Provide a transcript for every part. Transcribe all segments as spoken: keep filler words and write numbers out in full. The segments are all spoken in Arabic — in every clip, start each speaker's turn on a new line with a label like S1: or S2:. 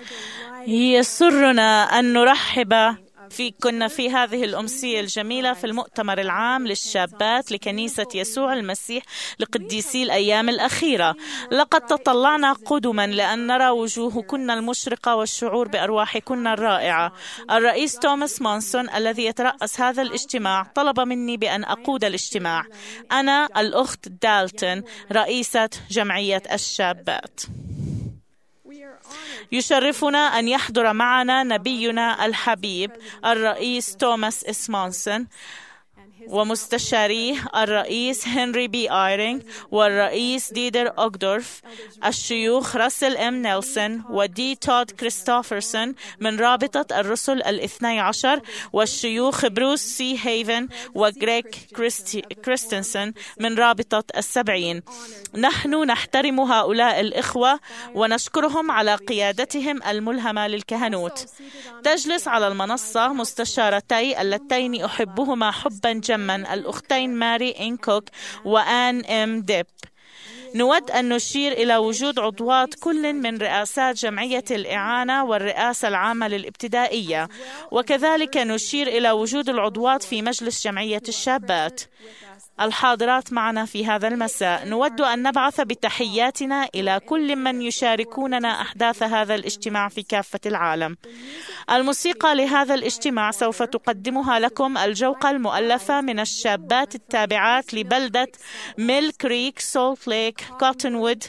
S1: يسرنا أن نرحب في كنا في هذه الأمسية الجميلة في المؤتمر العام للشابات لكنيسة يسوع المسيح لقديسي الأيام الأخيرة. لقد تطلعنا قدما لأن نرى وجوهكن المشرقة والشعور بأرواحكن الرائعة. الرئيس توماس مونسون الذي يترأس هذا الاجتماع طلب مني بأن أقود الاجتماع. أنا الأخت دالتون رئيسة جمعية الشابات. يشرفنا أن يحضر معنا نبينا الحبيب الرئيس توماس إس مونسون ومستشاريه الرئيس هنري بي آيرينغ والرئيس ديدر أوغدورف، الشيوخ راسل إم نيلسون ودي تود كريستوفرسون من رابطة الرسل الاثني عشر، والشيوخ بروس سي هيفن وغريك كريستنسون من رابطة السبعين. نحن نحترم هؤلاء الإخوة ونشكرهم على قيادتهم الملهمة للكهنوت. تجلس على المنصة مستشارتي اللتين أحبهما حبا جما، الأختين ماري إنكوك وآن إم ديب. نود أن نشير إلى وجود عضوات كل من رئاسات جمعية الإعانة والرئاسة العامة للابتدائية، وكذلك نشير إلى وجود العضوات في مجلس جمعية الشابات الحاضرات معنا في هذا المساء. نود أن نبعث بتحياتنا إلى كل من يشاركوننا أحداث هذا الاجتماع في كافة العالم. الموسيقى لهذا الاجتماع سوف تقدمها لكم الجوقة المؤلفة من الشابات التابعات لبلدة ميل كريك، سولت ليك، كوتنوود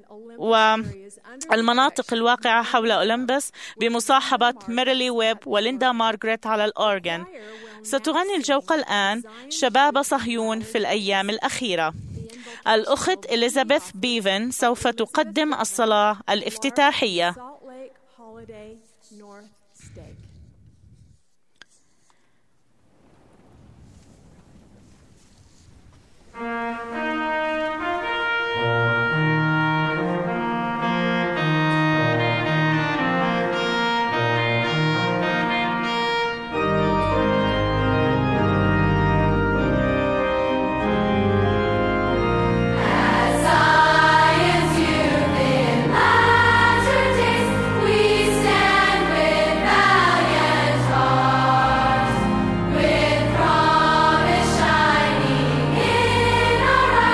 S1: والمناطق الواقعة حول أولمبس بمصاحبة ميريلي ويب وليندا مارغريت على الأورغن. ستغني الجوقة الآن شباب صهيون في الأيام الأخيرة. الأخت إليزابيث بيفن سوف تقدم الصلاة الافتتاحية.
S2: With promise shining in our eyes.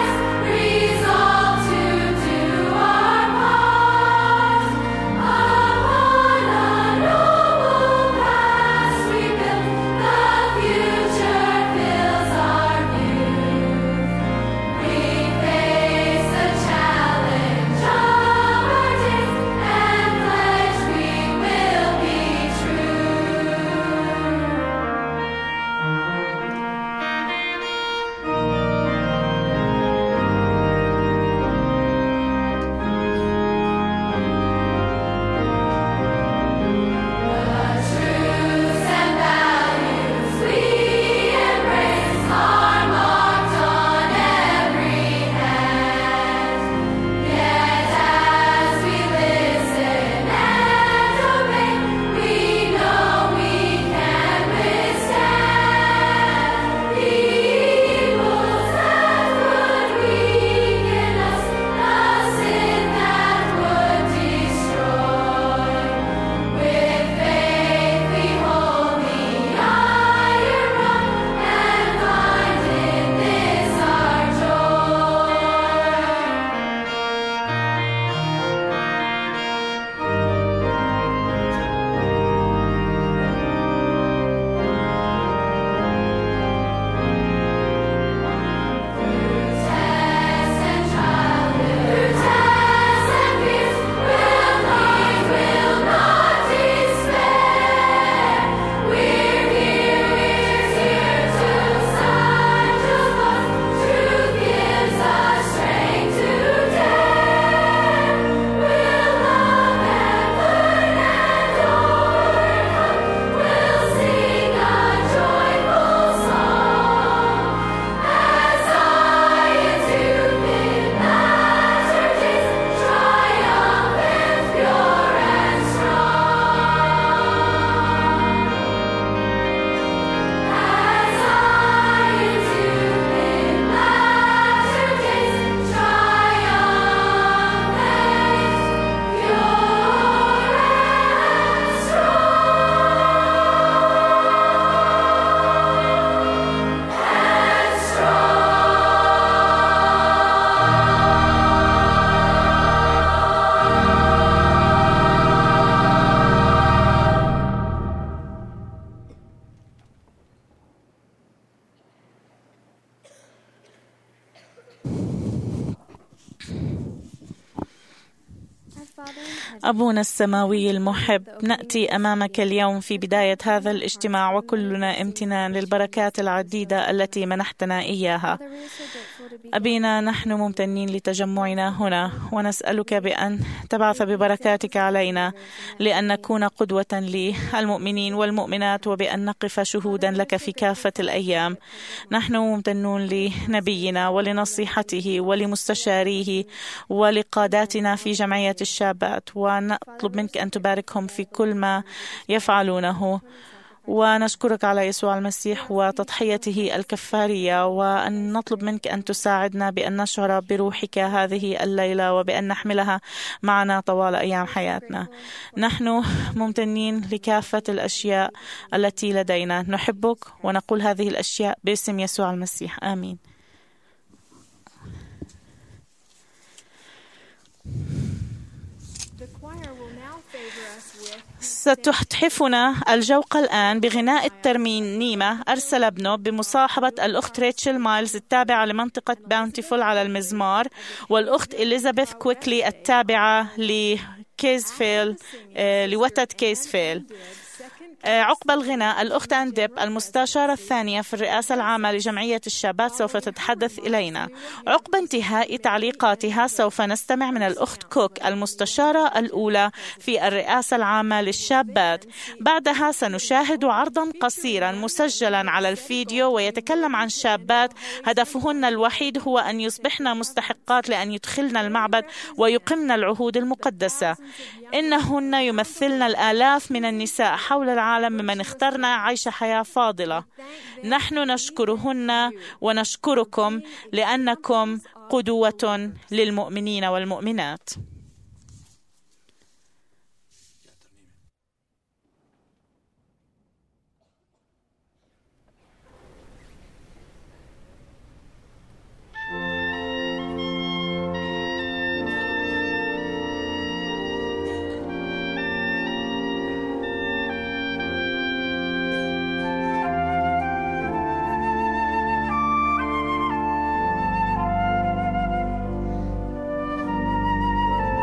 S1: أبونا السماوي المحب، نأتي أمامك اليوم في بداية هذا الاجتماع وكلنا امتنان للبركات العديدة التي منحتنا إياها. أبينا، نحن ممتنين لتجمعنا هنا ونسألك بأن تبعث ببركاتك علينا لأن نكون قدوة للمؤمنين والمؤمنات وبأن نقف شهودا لك في كافة الأيام. نحن ممتنون لنبينا ولنصيحته ولمستشاريه ولقاداتنا في جمعية الشابات، ونطلب منك أن تباركهم في كل ما يفعلونه، ونشكرك على يسوع المسيح وتضحيته الكفارية، وأن نطلب منك أن تساعدنا بأن نشعر بروحك هذه الليلة وبأن نحملها معنا طوال أيام حياتنا. نحن ممتنين لكافة الأشياء التي لدينا، نحبك ونقول هذه الأشياء باسم يسوع المسيح، آمين. ستتحفنا الجوقة الآن بغناء الترنيمة أرسل ابنه بمصاحبة الأخت ريتشل مايلز التابعة لمنطقة باونتيفول على المزمار، والأخت إليزابيث كويكلي التابعة لكيزفيل لوتد كيزفيل. عقب الغناء الأخت أنديب المستشارة الثانية في الرئاسة العامة لجمعية الشابات سوف تتحدث إلينا. عقب انتهاء تعليقاتها سوف نستمع من الأخت كوك المستشارة الأولى في الرئاسة العامة للشابات. بعدها سنشاهد عرضا قصيرا مسجلا على الفيديو ويتكلم عن شابات هدفهن الوحيد هو أن يصبحن مستحقات لأن يدخلن المعبد ويقمن العهود المقدسة. إنهن يمثلن الآلاف من النساء حول العالم ممن اخترنا عيش حياة فاضلة. نحن نشكرهن ونشكركم لأنكم قدوة للمؤمنين والمؤمنات.
S2: Thank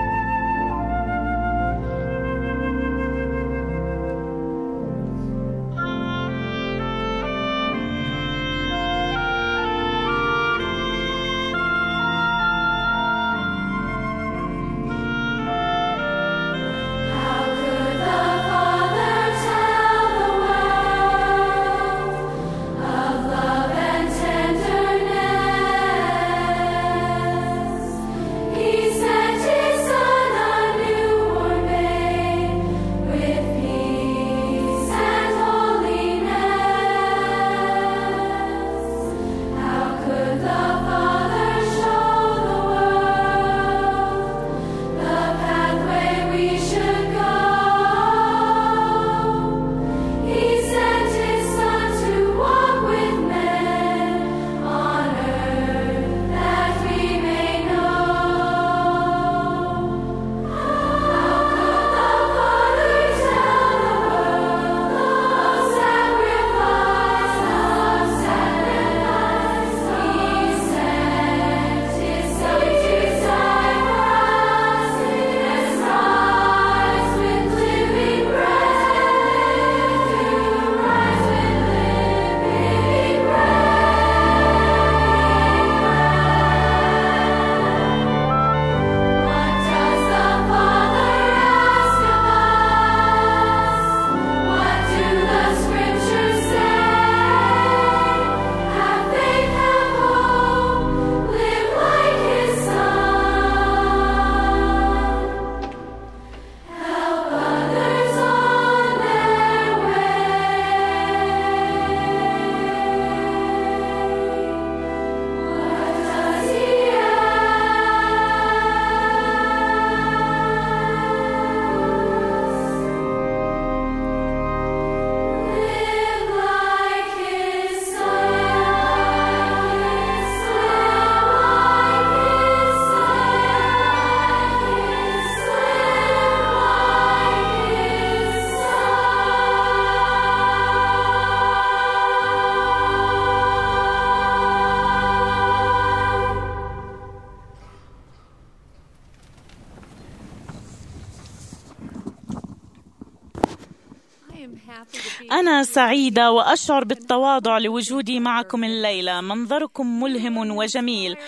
S1: أنا سعيدة وأشعر بالتواضع لوجودي معكم الليلة. منظركم ملهم وجميل.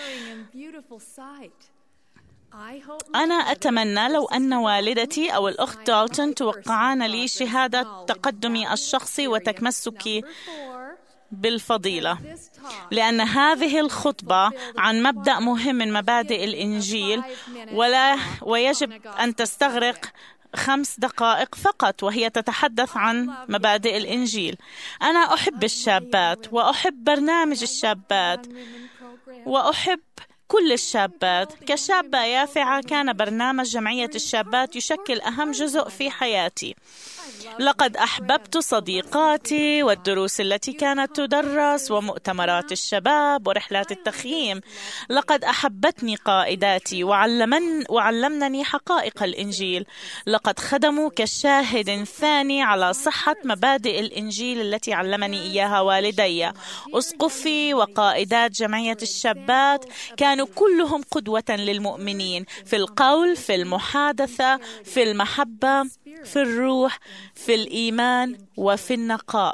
S1: أنا أتمنى لو أن والدتي أو الأخت دالتون توقعان لي شهادة تقدمي الشخصي وتتمسكي بالفضيلة، لأن هذه الخطبة عن مبدأ مهم من مبادئ الإنجيل، ولا ويجب أن تستغرق خمس دقائق فقط، وهي تتحدث عن مبادئ الإنجيل. أنا أحب الشابات وأحب برنامج الشابات وأحب كل الشابات. كشابة يافعة كان برنامج جمعية الشابات يشكل أهم جزء في حياتي. لقد أحببت صديقاتي والدروس التي كانت تدرس ومؤتمرات الشباب ورحلات التخييم. لقد أحبتني قائداتي وعلمن وعلمنني حقائق الإنجيل. لقد خدموا كشاهد ثاني على صحة مبادئ الإنجيل التي علمني إياها والدي. أسقفي وقائدات جمعية الشابات كانوا كلهم قدوة للمؤمنين في القول، في المحادثة، في المحبة، في الروح، في الإيمان، وفي النقاء.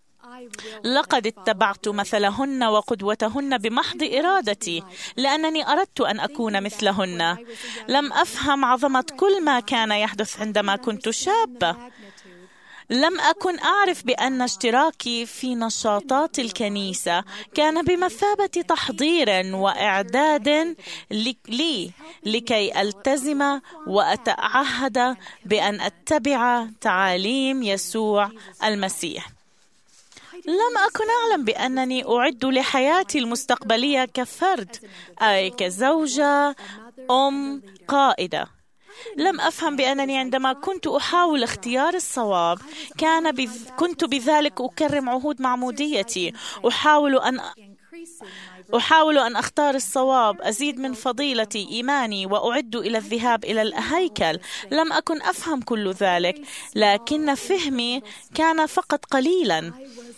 S1: لقد اتبعت مثلهن وقدوتهن بمحض إرادتي، لأنني أردت أن أكون مثلهن. لم أفهم عظمة كل ما كان يحدث عندما كنت شابة. لم أكن أعرف بأن اشتراكي في نشاطات الكنيسة كان بمثابة تحضير وإعداد لي لكي ألتزم وأتعهد بأن أتبع تعاليم يسوع المسيح. لم أكن أعلم بأنني أعد لحياتي المستقبلية كفرد، أي كزوجة، أم، قائدة. لم أفهم بأنني عندما كنت أحاول اختيار الصواب كان بذ... كنت بذلك أكرم عهود معموديتي. أحاول أن أحاول أن أختار الصواب، أزيد من فضيلتي إيماني، وأعد إلى الذهاب إلى الهيكل. لم أكن أفهم كل ذلك، لكن فهمي كان فقط قليلا.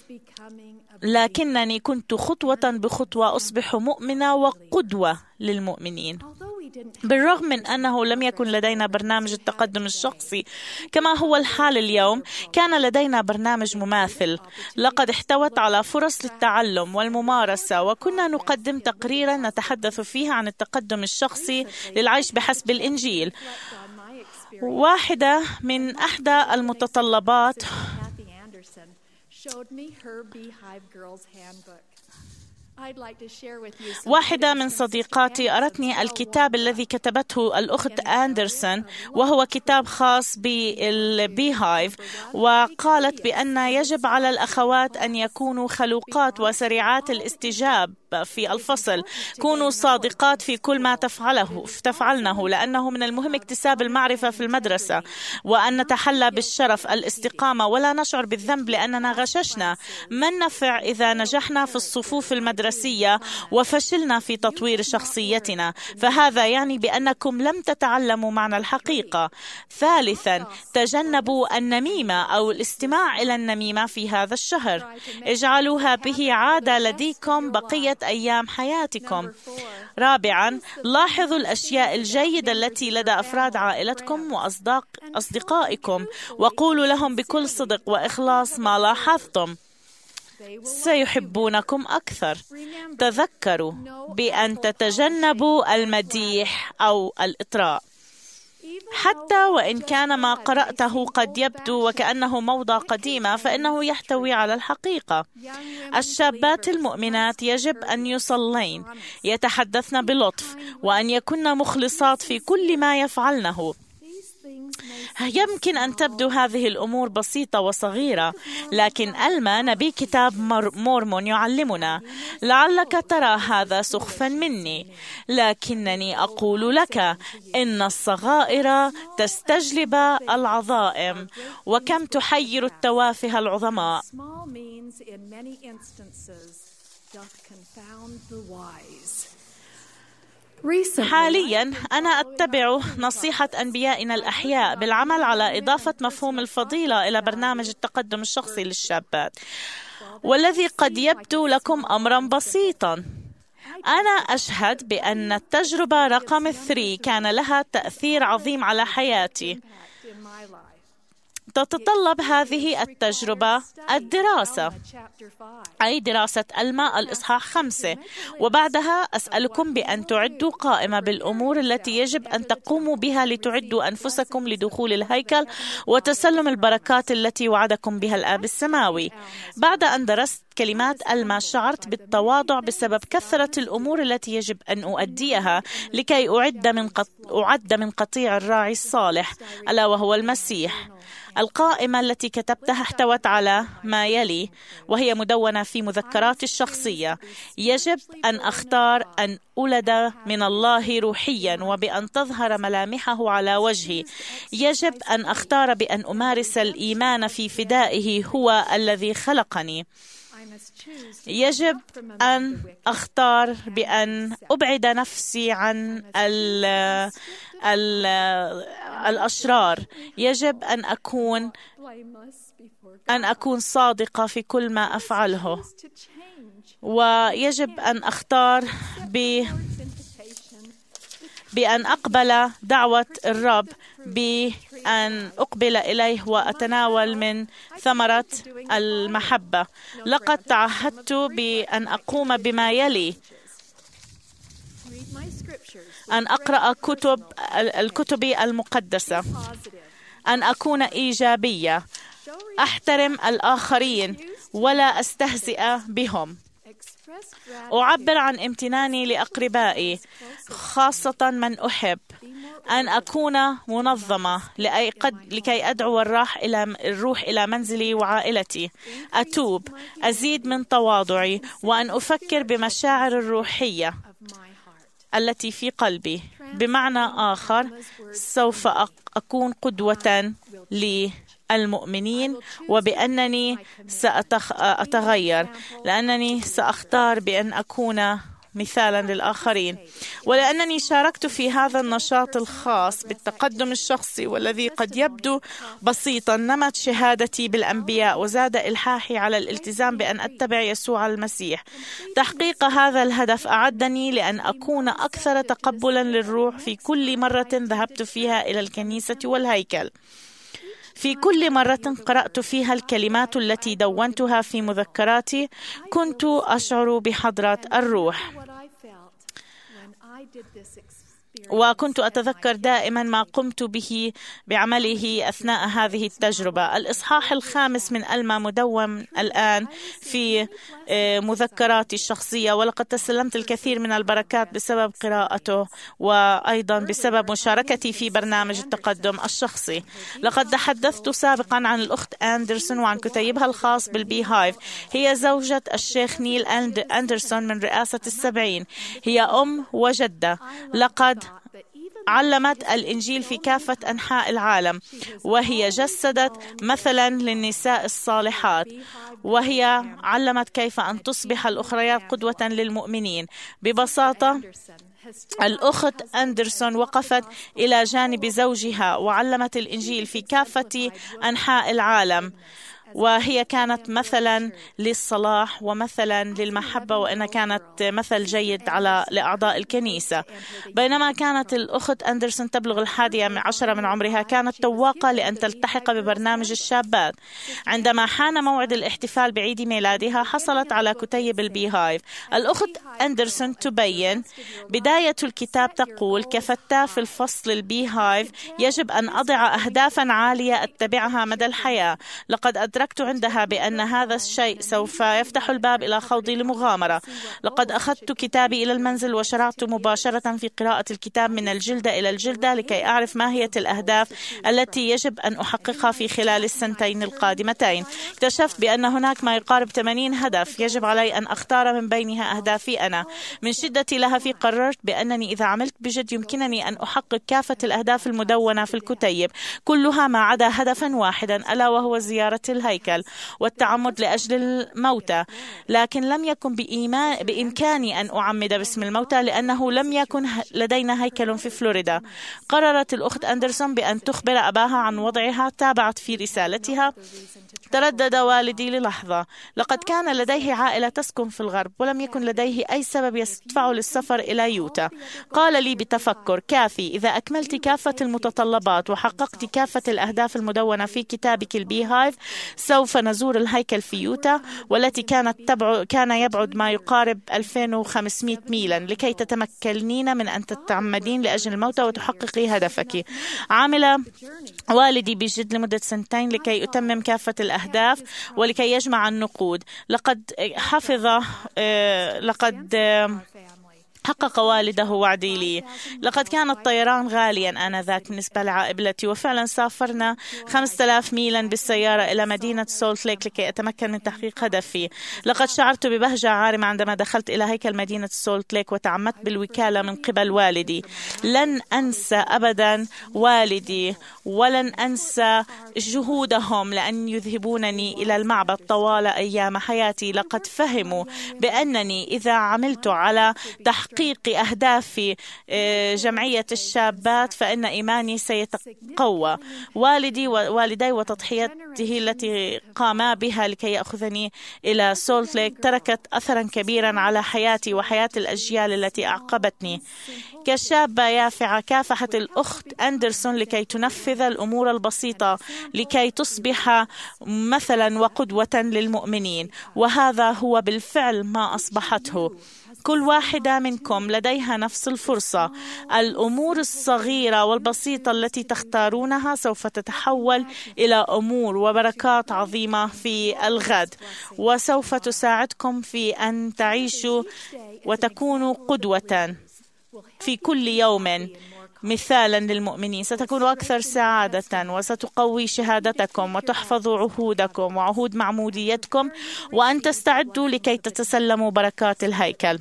S1: لكنني كنت خطوة بخطوة أصبح مؤمنة وقدوة للمؤمنين. بالرغم من أنه لم يكن لدينا برنامج التقدم الشخصي كما هو الحال اليوم، كان لدينا برنامج مماثل. لقد احتوت على فرص للتعلم والممارسة، وكنا نقدم تقريرا نتحدث فيها عن التقدم الشخصي للعيش بحسب الإنجيل. واحدة من أحدى المتطلبات واحدة من صديقاتي أرتني الكتاب الذي كتبته الأخت أندرسون، وهو كتاب خاص بالبيهايف، وقالت بأن يجب على الأخوات أن يكونوا خلوقات وسريعات الاستجاب في الفصل. كونوا صادقات في كل ما تفعله تفعلنه، لأنه من المهم اكتساب المعرفة في المدرسة، وأن نتحلى بالشرف، الاستقامة، ولا نشعر بالذنب لأننا غششنا. ما النفع إذا نجحنا في الصفوف المدرسية وفشلنا في تطوير شخصيتنا؟ فهذا يعني بأنكم لم تتعلموا معنى الحقيقة. ثالثا، تجنبوا النميمة أو الاستماع إلى النميمة في هذا الشهر. اجعلوها به عادة لديكم بقية أيام حياتكم. رابعا، لاحظوا الأشياء الجيدة التي لدى أفراد عائلتكم وأصداق أصدقائكم، وقولوا لهم بكل صدق وإخلاص ما لاحظتم. سيحبونكم أكثر. تذكروا بأن تتجنبوا المديح أو الإطراء. حتى وإن كان ما قرأته قد يبدو وكأنه موضة قديمة، فإنه يحتوي على الحقيقة. الشابات المؤمنات يجب أن يصلين، يتحدثن بلطف، وأن يكن مخلصات في كل ما يفعلنه. يمكن أن تبدو هذه الأمور بسيطة وصغيرة، لكن ألما نبي كتاب مورمون يعلمنا. لعلك ترى هذا سخفا مني، لكنني أقول لك إن الصغائر تستجلب العظائم، وكم تحير التوافه العظماء. حاليا أنا أتبع نصيحة أنبيائنا الأحياء بالعمل على إضافة مفهوم الفضيلة إلى برنامج التقدم الشخصي للشابات، والذي قد يبدو لكم أمرا بسيطا. أنا أشهد بأن التجربة رقم ثري كان لها تأثير عظيم على حياتي. تتطلب هذه التجربة الدراسة، أي دراسة ألما الإصحاح خمسة. وبعدها أسألكم بأن تعدوا قائمة بالأمور التي يجب أن تقوموا بها لتعدوا أنفسكم لدخول الهيكل وتسلم البركات التي وعدكم بها الآب السماوي. بعد أن درست كلمات ألما شعرت بالتواضع بسبب كثرة الأمور التي يجب أن أؤديها لكي أعد من قط... أعد من قطيع الراعي الصالح، ألا وهو المسيح. القائمة التي كتبتها احتوت على ما يلي، وهي مدونة في مذكراتي الشخصية. يجب أن أختار أن أولد من الله روحيا وبأن تظهر ملامحه على وجهي. يجب أن أختار بأن أمارس الإيمان في فدائه هو الذي خلقني. يجب أن أختار بأن أبعد نفسي عن ال ال الأشرار. يجب أن أكون أن أكون صادقة في كل ما أفعله، ويجب أن أختار ب بأن أقبل دعوة الرب، بأن أقبل إليه وأتناول من ثمرة المحبة. لقد تعهدت بأن أقوم بما يلي: أن أقرأ كتب الكتب المقدسة، أن أكون إيجابية، أحترم الآخرين ولا أستهزئ بهم، أعبر عن امتناني لأقربائي خاصة من أحب، أن أكون منظمة لكي أدعو الروح إلى الروح إلى منزلي وعائلتي، أتوب، أزيد من تواضعي، وأن أفكر بمشاعر الروحية التي في قلبي. بمعنى آخر، سوف أكون قدوة للمؤمنين، وبأنني سأتغير لأنني سأختار بأن أكون مثالا للآخرين. ولأنني شاركت في هذا النشاط الخاص بالتقدم الشخصي والذي قد يبدو بسيطا، نمت شهادتي بالأنبياء وزاد إلحاحي على الالتزام بأن أتبع يسوع المسيح. تحقيق هذا الهدف أعدني لأن أكون أكثر تقبلا للروح في كل مرة ذهبت فيها إلى الكنيسة والهيكل، في كل مرة قرأت فيها الكلمات التي دونتها في مذكراتي. كنت أشعر بحضرة الروح، وكنت أتذكر دائما ما قمت به بعمله أثناء هذه التجربة. الإصحاح الخامس من ألما مدون الآن في مذكراتي الشخصية، ولقد تسلمت الكثير من البركات بسبب قراءته وأيضا بسبب مشاركتي في برنامج التقدم الشخصي. لقد تحدثت سابقا عن الأخت أندرسون وعن كتيبها الخاص بالبي هايف. هي زوجة الشيخ نيل أندرسون من رئاسة السبعين. هي أم وجدة. لقد علمت الإنجيل في كافة أنحاء العالم، وهي جسدت مثلا للنساء الصالحات، وهي علمت كيف أن تصبح الأخريات قدوة للمؤمنين. ببساطة، الأخت أندرسون وقفت إلى جانب زوجها وعلمت الإنجيل في كافة أنحاء العالم، وهي كانت مثلا للصلاح ومثلا للمحبة، وإنها كانت مثل جيد على لأعضاء الكنيسة. بينما كانت الأخت أندرسون تبلغ الحادية من عشرة من عمرها، كانت تواقة لأن تلتحق ببرنامج الشابات. عندما حان موعد الاحتفال بعيد ميلادها، حصلت على كتيب البي هايف. الأخت أندرسون تبين: بداية الكتاب تقول: كفتاة في الفصل البي هايف يجب أن أضع أهدافا عالية أتبعها مدى الحياة. لقد أدركت عندها بأن هذا الشيء سوف يفتح الباب إلى خوضي لمغامرة. لقد أخذت كتابي إلى المنزل وشرعت مباشرة في قراءة الكتاب من الجلدة إلى الجلدة لكي أعرف ما هي الأهداف التي يجب أن أحققها في خلال السنتين القادمتين. اكتشفت بأن هناك ما يقارب ثمانين هدف يجب علي أن أختار من بينها أهدافي أنا. من شدتي لهفي قررت بأنني إذا عملت بجد يمكنني أن أحقق كافة الأهداف المدونة في الكتيب، كلها ما عدا هدفا واحدا، ألا وهو زيارة الهيكل والتعمد لأجل الموتى. لكن لم يكن بإمكاني أن أعمد باسم الموتى لأنه لم يكن لدينا هيكل في فلوريدا. قررت الأخت أندرسون بأن تخبر أباها عن وضعها. تابعت في رسالتها تردد والدي للحظة. لقد كان لديه عائلة تسكن في الغرب، ولم يكن لديه أي سبب يدفعه للسفر إلى يوتا. قال لي بتفكر: كافي، إذا أكملت كافة المتطلبات وحققت كافة الأهداف المدونة في كتابك البيهايف، سوف نزور الهيكل في يوتا، والتي كانت تبعد كان يبعد ما يقارب ألفين وخمسمائة ميلا، لكي تتمكنين من أن تتعمدين لأجل الموت وتحققي هدفك. عمل والدي بجد لمدة سنتين لكي أتمم كافة الأهداف ولكي يجمع النقود. لقد حفظ لقد حقق والده وعدي لي. لقد كان الطيران غاليا آنذاك بالنسبة لعائلتي، وفعلا سافرنا خمسة آلاف ميلا بالسيارة إلى مدينة سولت ليك لكي أتمكن من تحقيق هدفي. لقد شعرت ببهجة عارمة عندما دخلت إلى هيكل مدينة سولت ليك وتعمدت بالوكالة من قبل والدي. لن أنسى أبدا والدي، ولن أنسى جهودهم لأن يذهبونني إلى المعبد طوال أيام حياتي. لقد فهموا بأنني إذا عملت على تحقيق تحقيق أهداف جمعية الشابات فإن إيماني سيتقوى. والدي ووالدي وتضحيته التي قاما بها لكي يأخذني إلى سولت ليك تركت أثرا كبيرا على حياتي وحياة الأجيال التي أعقبتني. كشابة يافعة كافحت الأخت أندرسون لكي تنفذ الأمور البسيطة لكي تصبح مثلا وقدوة للمؤمنين، وهذا هو بالفعل ما أصبحته. كل واحدة منكم لديها نفس الفرصة. الأمور الصغيرة والبسيطة التي تختارونها سوف تتحول إلى أمور وبركات عظيمة في الغد، وسوف تساعدكم في أن تعيشوا وتكونوا قدوة في كل يوم مثالا للمؤمنين. ستكون أكثر سعادة، وستقوي شهادتكم وتحفظ عهودكم وعهود معموديتكم، وأن تستعدوا لكي تتسلموا بركات الهيكل.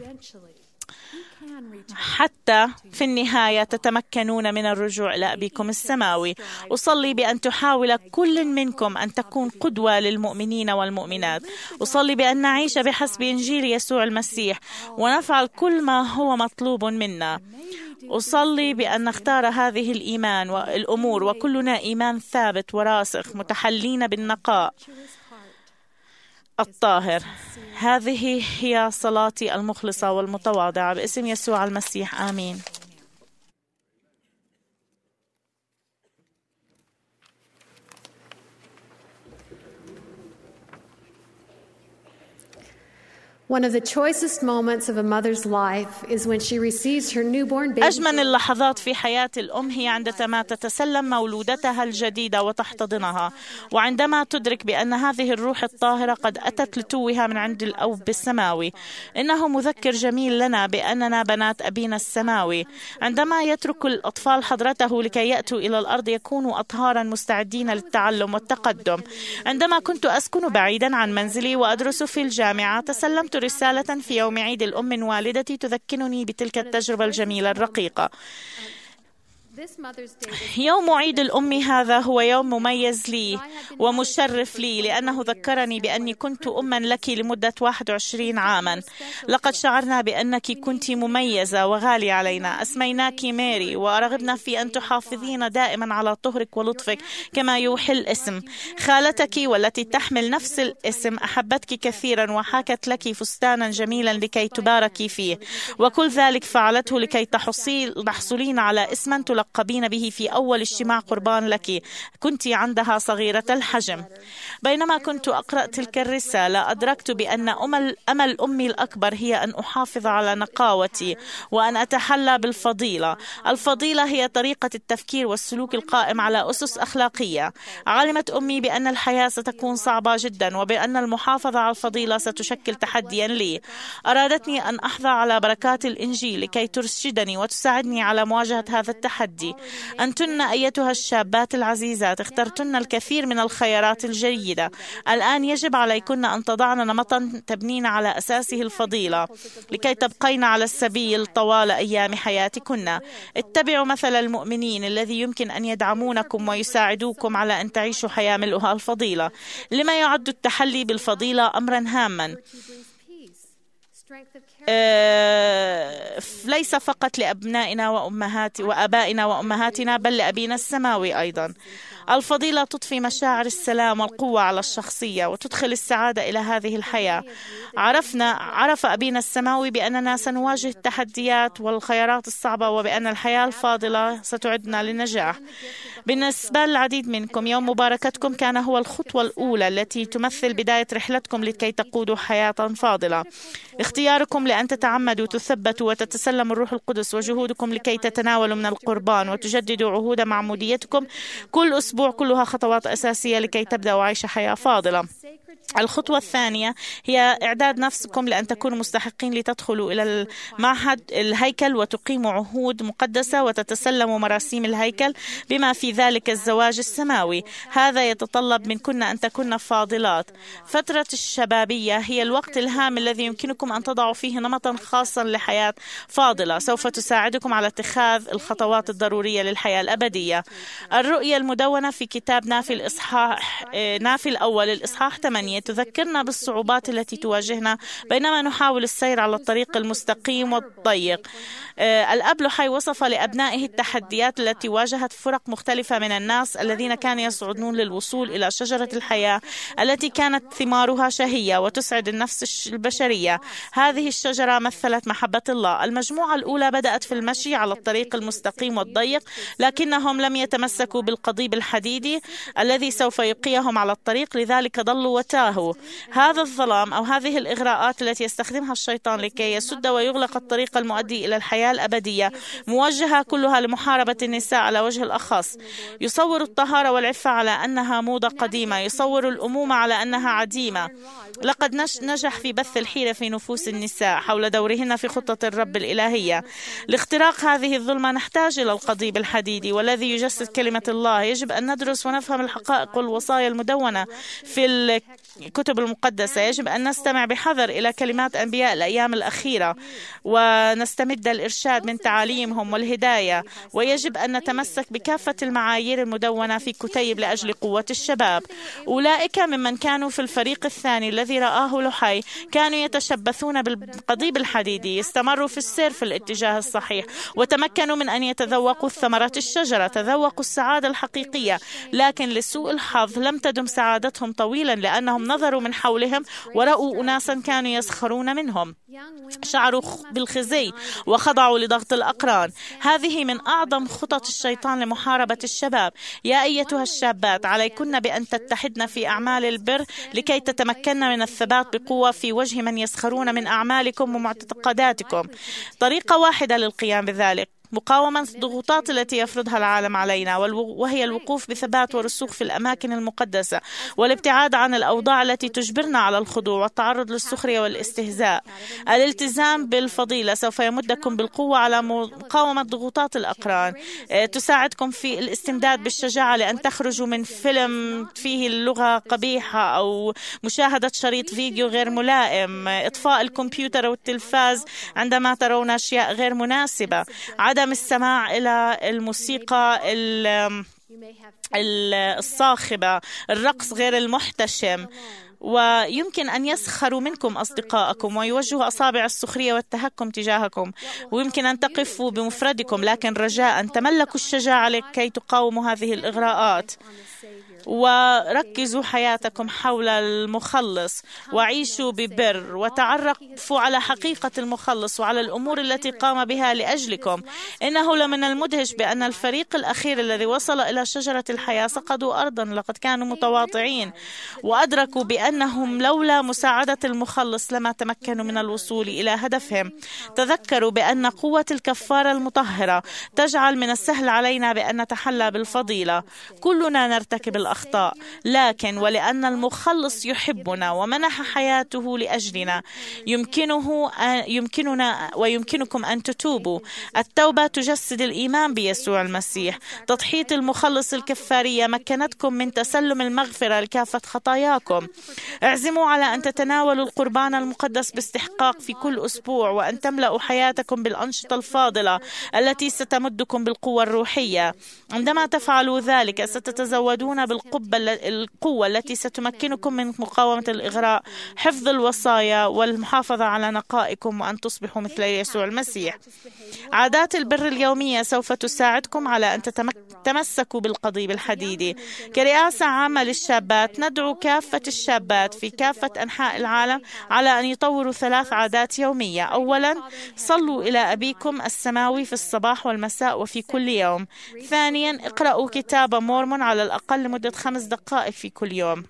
S1: حتى في النهاية تتمكنون من الرجوع إلى أبيكم السماوي. أصلي بأن تحاول كل منكم أن تكون قدوة للمؤمنين والمؤمنات. أصلي بأن نعيش بحسب إنجيل يسوع المسيح ونفعل كل ما هو مطلوب منا. أصلي بأن نختار هذه الإيمان والأمور وكلنا إيمان ثابت وراسخ متحلين بالنقاء الطاهر. هذه هي صلاتي المخلصة والمتواضعة باسم يسوع المسيح، آمين.
S2: One of the choicest moments of a mother's life is when she receives her newborn baby.
S1: أجمل اللحظات في حياة الأم هي عندما تتسلم مولودتها الجديدة وتحتضنها، وعندما تدرك بأن هذه الروح الطاهرة قد أتت لتوها من عند الأب السماوي. إنه مذكر جميل لنا بأننا بنات أبينا السماوي. عندما يترك الأطفال حضرته لكي يأتوا إلى الأرض يكونوا أطهارا مستعدين للتعلم والتقدم. عندما كنت أسكن بعيدا عن منزلي وأدرس في الجامعة، تسلمت رسالة في يوم عيد الأم من والدتي تذكرني بتلك التجربة الجميلة الرقيقة. يوم عيد الأم هذا هو يوم مميز لي ومشرف لي، لأنه ذكرني بأني كنت أما لك لمدة واحد وعشرين عاما. لقد شعرنا بأنك كنت مميزة وغالية علينا. أسميناك ماري، ورغبنا في أن تحافظين دائما على طهرك ولطفك كما يوحي الاسم. خالتك والتي تحمل نفس الاسم أحبتك كثيرا وحاكت لك فستانا جميلا لكي تباركي فيه، وكل ذلك فعلته لكي تحصلين على اسما تلقبين به في أول اجتماع قربان لك. كنت عندها صغيرة الحجم. بينما كنت أقرأ تلك الرسالة أدركت بأن أمل, أمل أمي الأكبر هي أن أحافظ على نقاوتي وأن أتحلى بالفضيلة. الفضيلة هي طريقة التفكير والسلوك القائم على أسس أخلاقية. علمت أمي بأن الحياة ستكون صعبة جدا، وبأن المحافظة على الفضيلة ستشكل تحديا لي. أرادتني أن أحظى على بركات الإنجيل لكي ترشدني وتساعدني على مواجهة هذا التحدي. أنتن أيتها الشابات العزيزات اخترتن الكثير من الخيارات الجيدة. الآن يجب عليكن أن تضعن نمطا تبنين على أساسه الفضيلة لكي تبقين على السبيل طوال أيام حياتكن. اتبعوا مثل المؤمنين الذي يمكن أن يدعمونكم ويساعدوكم على أن تعيشوا حياة ملؤها الفضيلة. لما يعد التحلي بالفضيلة أمرا هاما؟ ليس فقط لأبنائنا وأمهات وأبائنا وأمهاتنا بل لأبينا السماوي أيضا. الفضيلة تضفي مشاعر السلام والقوة على الشخصية وتدخل السعادة إلى هذه الحياة. عرفنا عرف أبينا السماوي بأننا سنواجه التحديات والخيارات الصعبة وبأن الحياة الفاضلة ستعدنا للنجاح. بالنسبة للعديد منكم يوم مباركتكم كان هو الخطوة الأولى التي تمثل بداية رحلتكم لكي تقودوا حياة فاضلة. اختياركم لأن تتعمدوا تثبتوا وتتسلموا الروح القدس وجهودكم لكي تتناولوا من القربان وتجددوا عهود معموديتكم كل أسبوع كلها خطوات أساسية لكي تبدأوا عيش حياة فاضلة. الخطوة الثانية هي إعداد نفسكم لأن تكونوا مستحقين لتدخلوا إلى المعهد الهيكل وتقيموا عهود مقدسة وتتسلموا مراسيم الهيكل بما في ذلك الزواج السماوي. هذا يتطلب منكن أن تكون فاضلات. فترة الشبابية هي الوقت الهام الذي يمكنكم أن تضعوا فيه نمطا خاصا لحياة فاضلة سوف تساعدكم على اتخاذ الخطوات الضرورية للحياة الأبدية. الرؤية المدونة في كتاب نافي الإصحاح نافي الأول الإصحاح ثمانية تذكرنا بالصعوبات التي تواجهنا بينما نحاول السير على الطريق المستقيم والضيق. الأب لحي وصف لأبنائه التحديات التي واجهت فرق مختلفة من الناس الذين كانوا يصعدون للوصول إلى شجرة الحياة التي كانت ثمارها شهية وتسعد النفس البشرية. هذه الشجرة مثلت محبة الله. المجموعة الأولى بدأت في المشي على الطريق المستقيم والضيق لكنهم لم يتمسكوا بالقضيب الحديدي الذي سوف يبقيهم على الطريق، لذلك ضلوا وتاهوا. هذا الظلام أو هذه الإغراءات التي يستخدمها الشيطان لكي يسد ويغلق الطريق المؤدي إلى الحياة الأبدية موجهة كلها لمحاربة النساء على وجه الأخص. يصور الطهارة والعفة على أنها موضة قديمة، يصور الأمومة على أنها عديمة. لقد نجح في بث الحيرة في نفوس النساء حول دورهن في خطة الرب الإلهية. لاختراق هذه الظلمة نحتاج إلى القضيب الحديدي والذي يجسد كلمة الله. يجب أن ندرس ونفهم الحقائق والوصايا المدونة في الكتب المقدسة. يجب أن نستمع بحذر إلى كلمات أنبياء الأيام الأخيرة ونستمد الإرشاد من تعاليمهم والهداية، ويجب أن نتمسك بكافة المعايير المدونة في كتيب لأجل قوة الشباب. أولئك ممن كانوا في الفريق الثاني الذي رآه لحي كانوا يتشبثون بالقضيب الحديدي، استمروا في السير في الاتجاه الصحيح وتمكنوا من أن يتذوقوا ثمرة الشجرة، تذوقوا السعادة الحقيقية. لكن لسوء الحظ لم تدم سعادتهم طويلا لأنهم نظروا من حولهم ورأوا أناسا كانوا يسخرون منهم، شعروا بالخزي وخضعوا لضغط الأقران. هذه من أعظم خطط الشيطان لمحاربة الشباب. يا أيتها الشابات، عليكن بأن تتحدن في أعمال البر لكي تتمكن من الثبات بقوة في وجه من يسخرون من أعمالكم ومعتقداتكم. طريقة واحدة للقيام بذلك: مقاومة الضغوطات التي يفرضها العالم علينا، وهي الوقوف بثبات ورسوخ في الأماكن المقدسة والابتعاد عن الأوضاع التي تجبرنا على الخضوع والتعرض للسخرية والاستهزاء. الالتزام بالفضيلة سوف يمدكم بالقوة على مقاومة ضغوطات الأقران. تساعدكم في الاستمداد بالشجاعة لأن تخرجوا من فيلم فيه اللغة قبيحة أو مشاهدة شريط فيديو غير ملائم، إطفاء الكمبيوتر والتلفاز عندما ترون أشياء غير مناسبة، عدم السماع إلى الموسيقى الصاخبة، الرقص غير المحتشم. ويمكن أن يسخروا منكم أصدقائكم ويوجهوا أصابع السخرية والتهكم تجاهكم، ويمكن أن تقفوا بمفردكم، لكن رجاء تملكوا الشجاعة لكي تقاوموا هذه الإغراءات. وركزوا حياتكم حول المخلص وعيشوا ببر وتعرفوا على حقيقة المخلص وعلى الأمور التي قام بها لأجلكم. إنه لمن المدهش بأن الفريق الأخير الذي وصل إلى شجرة الحياة سقطوا أرضا. لقد كانوا متواضعين وأدركوا بأنهم لولا مساعدة المخلص لما تمكنوا من الوصول إلى هدفهم. تذكروا بأن قوة الكفارة المطهرة تجعل من السهل علينا بأن نتحلى بالفضيلة. كلنا نرتكب الأخطاء، لكن ولأن المخلص يحبنا ومنح حياته لأجلنا يمكنه يمكننا ويمكنكم أن تتوبوا. التوبة تجسد الإيمان بيسوع المسيح. تضحية المخلص الكفارية مكنتكم من تسلم المغفرة لكافة خطاياكم. اعزموا على أن تتناولوا القربان المقدس باستحقاق في كل أسبوع وأن تملأوا حياتكم بالأنشطة الفاضلة التي ستمدكم بالقوة الروحية. عندما تفعلوا ذلك ستتزودون بالقوة القوة التي ستمكنكم من مقاومة الإغراء، حفظ الوصايا والمحافظة على نقائكم، وأن تصبحوا مثل يسوع المسيح. عادات البر اليومية سوف تساعدكم على أن تتمسكوا بالقضيب الحديدي. كرئاسة عامة للشابات ندعو كافة الشابات في كافة أنحاء العالم على أن يطوروا ثلاث عادات يومية. أولا، صلوا إلى أبيكم السماوي في الصباح والمساء وفي كل يوم. ثانيا، اقرأوا كتاب مورمون على الأقل لمدة خمس دقائق في كل يوم.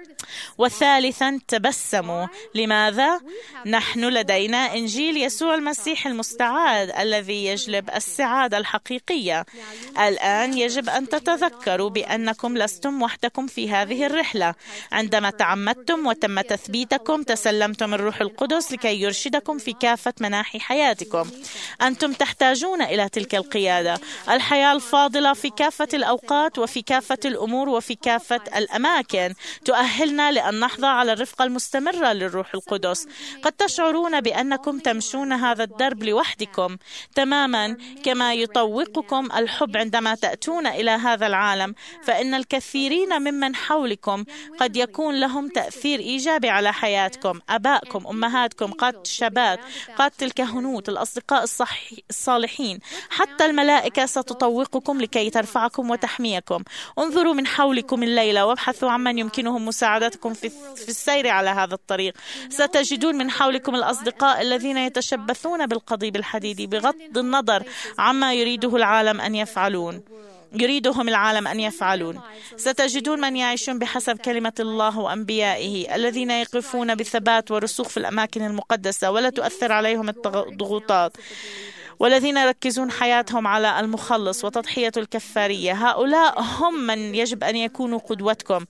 S1: وثالثا، تبسموا. لماذا؟ نحن لدينا إنجيل يسوع المسيح المستعاد الذي يجلب السعادة الحقيقية. الآن يجب أن تتذكروا بأنكم لستم وحدكم في هذه الرحلة. عندما تعمدتم وتم تثبيتكم، تسلمتم الروح القدس لكي يرشدكم في كافة مناحي حياتكم. أنتم تحتاجون إلى تلك القيادة. الحياة الفاضلة في كافة الأوقات وفي كافة الأمور وفي كافة الأماكن تؤهلنا لأن نحظى على الرفقة المستمرة للروح القدس. قد تشعرون بأنكم تمشون هذا الدرب لوحدكم، تماما كما يطوقكم الحب عندما تأتون إلى هذا العالم، فإن الكثيرين ممن حولكم قد يكون لهم تأثير إيجابي على حياتكم. أبائكم، أمهاتكم، قادة الشباب، قادة الكهنوت، الأصدقاء الصالحين، حتى الملائكة ستطوقكم لكي ترفعكم وتحميكم. انظروا من حولكم الليلة وابحثوا عمن يمكنهم مساعدتكم في السير على هذا الطريق. ستجدون من حولكم الأصدقاء الذين يتشبثون بالقضيب الحديدي بغض النظر عما يريده العالم أن يفعلون يريدهم العالم أن يفعلون. ستجدون من يعيشون بحسب كلمة الله وأنبيائه، الذين يقفون بثبات ورسوخ في الأماكن المقدسة ولا تؤثر عليهم الضغوطات، والذين يركزون حياتهم على المخلص وتضحية الكفارية. هؤلاء هم من يجب أن يكونوا قدوتكم.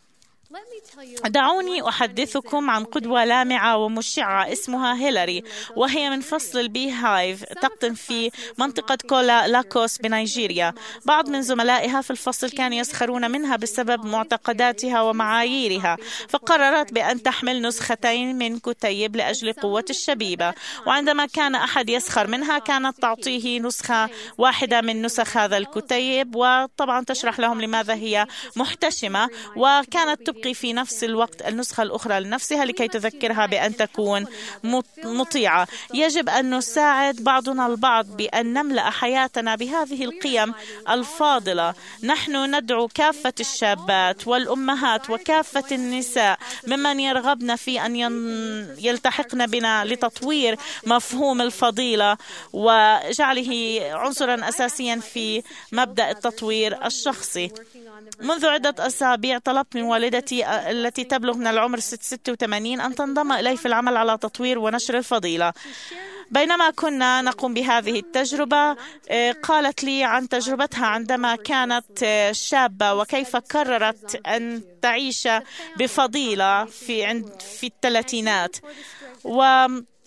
S1: دعوني أحدثكم عن قدوة لامعة ومشعة اسمها هيلاري، وهي من فصل البي هايف، تقطن في منطقة كولا لاكوس بنيجيريا. بعض من زملائها في الفصل كانوا يسخرون منها بسبب معتقداتها ومعاييرها، فقررت بأن تحمل نسختين من كتيب لأجل قوة الشبيبة. وعندما كان أحد يسخر منها كانت تعطيه نسخة واحدة من نسخ هذا الكتيب، وطبعا تشرح لهم لماذا هي محتشمة، وكانت تبقى في نفس الوقت النسخة الأخرى لنفسها لكي تذكرها بأن تكون مطيعة. يجب أن نساعد بعضنا البعض بأن نملأ حياتنا بهذه القيم الفاضلة. نحن ندعو كافة الشابات والأمهات وكافة النساء ممن يرغبن في أن يلتحقن بنا لتطوير مفهوم الفضيلة وجعله عنصرا أساسيا في مبدأ التطوير الشخصي. منذ عدة أسابيع طلبت من والدتي التي تبلغ من العمر ستة وثمانين أن تنضم إلي في العمل على تطوير ونشر الفضيلة. بينما كنا نقوم بهذه التجربة قالت لي عن تجربتها عندما كانت شابة وكيف قررت أن تعيش بفضيلة في عند في الثلاثينات. و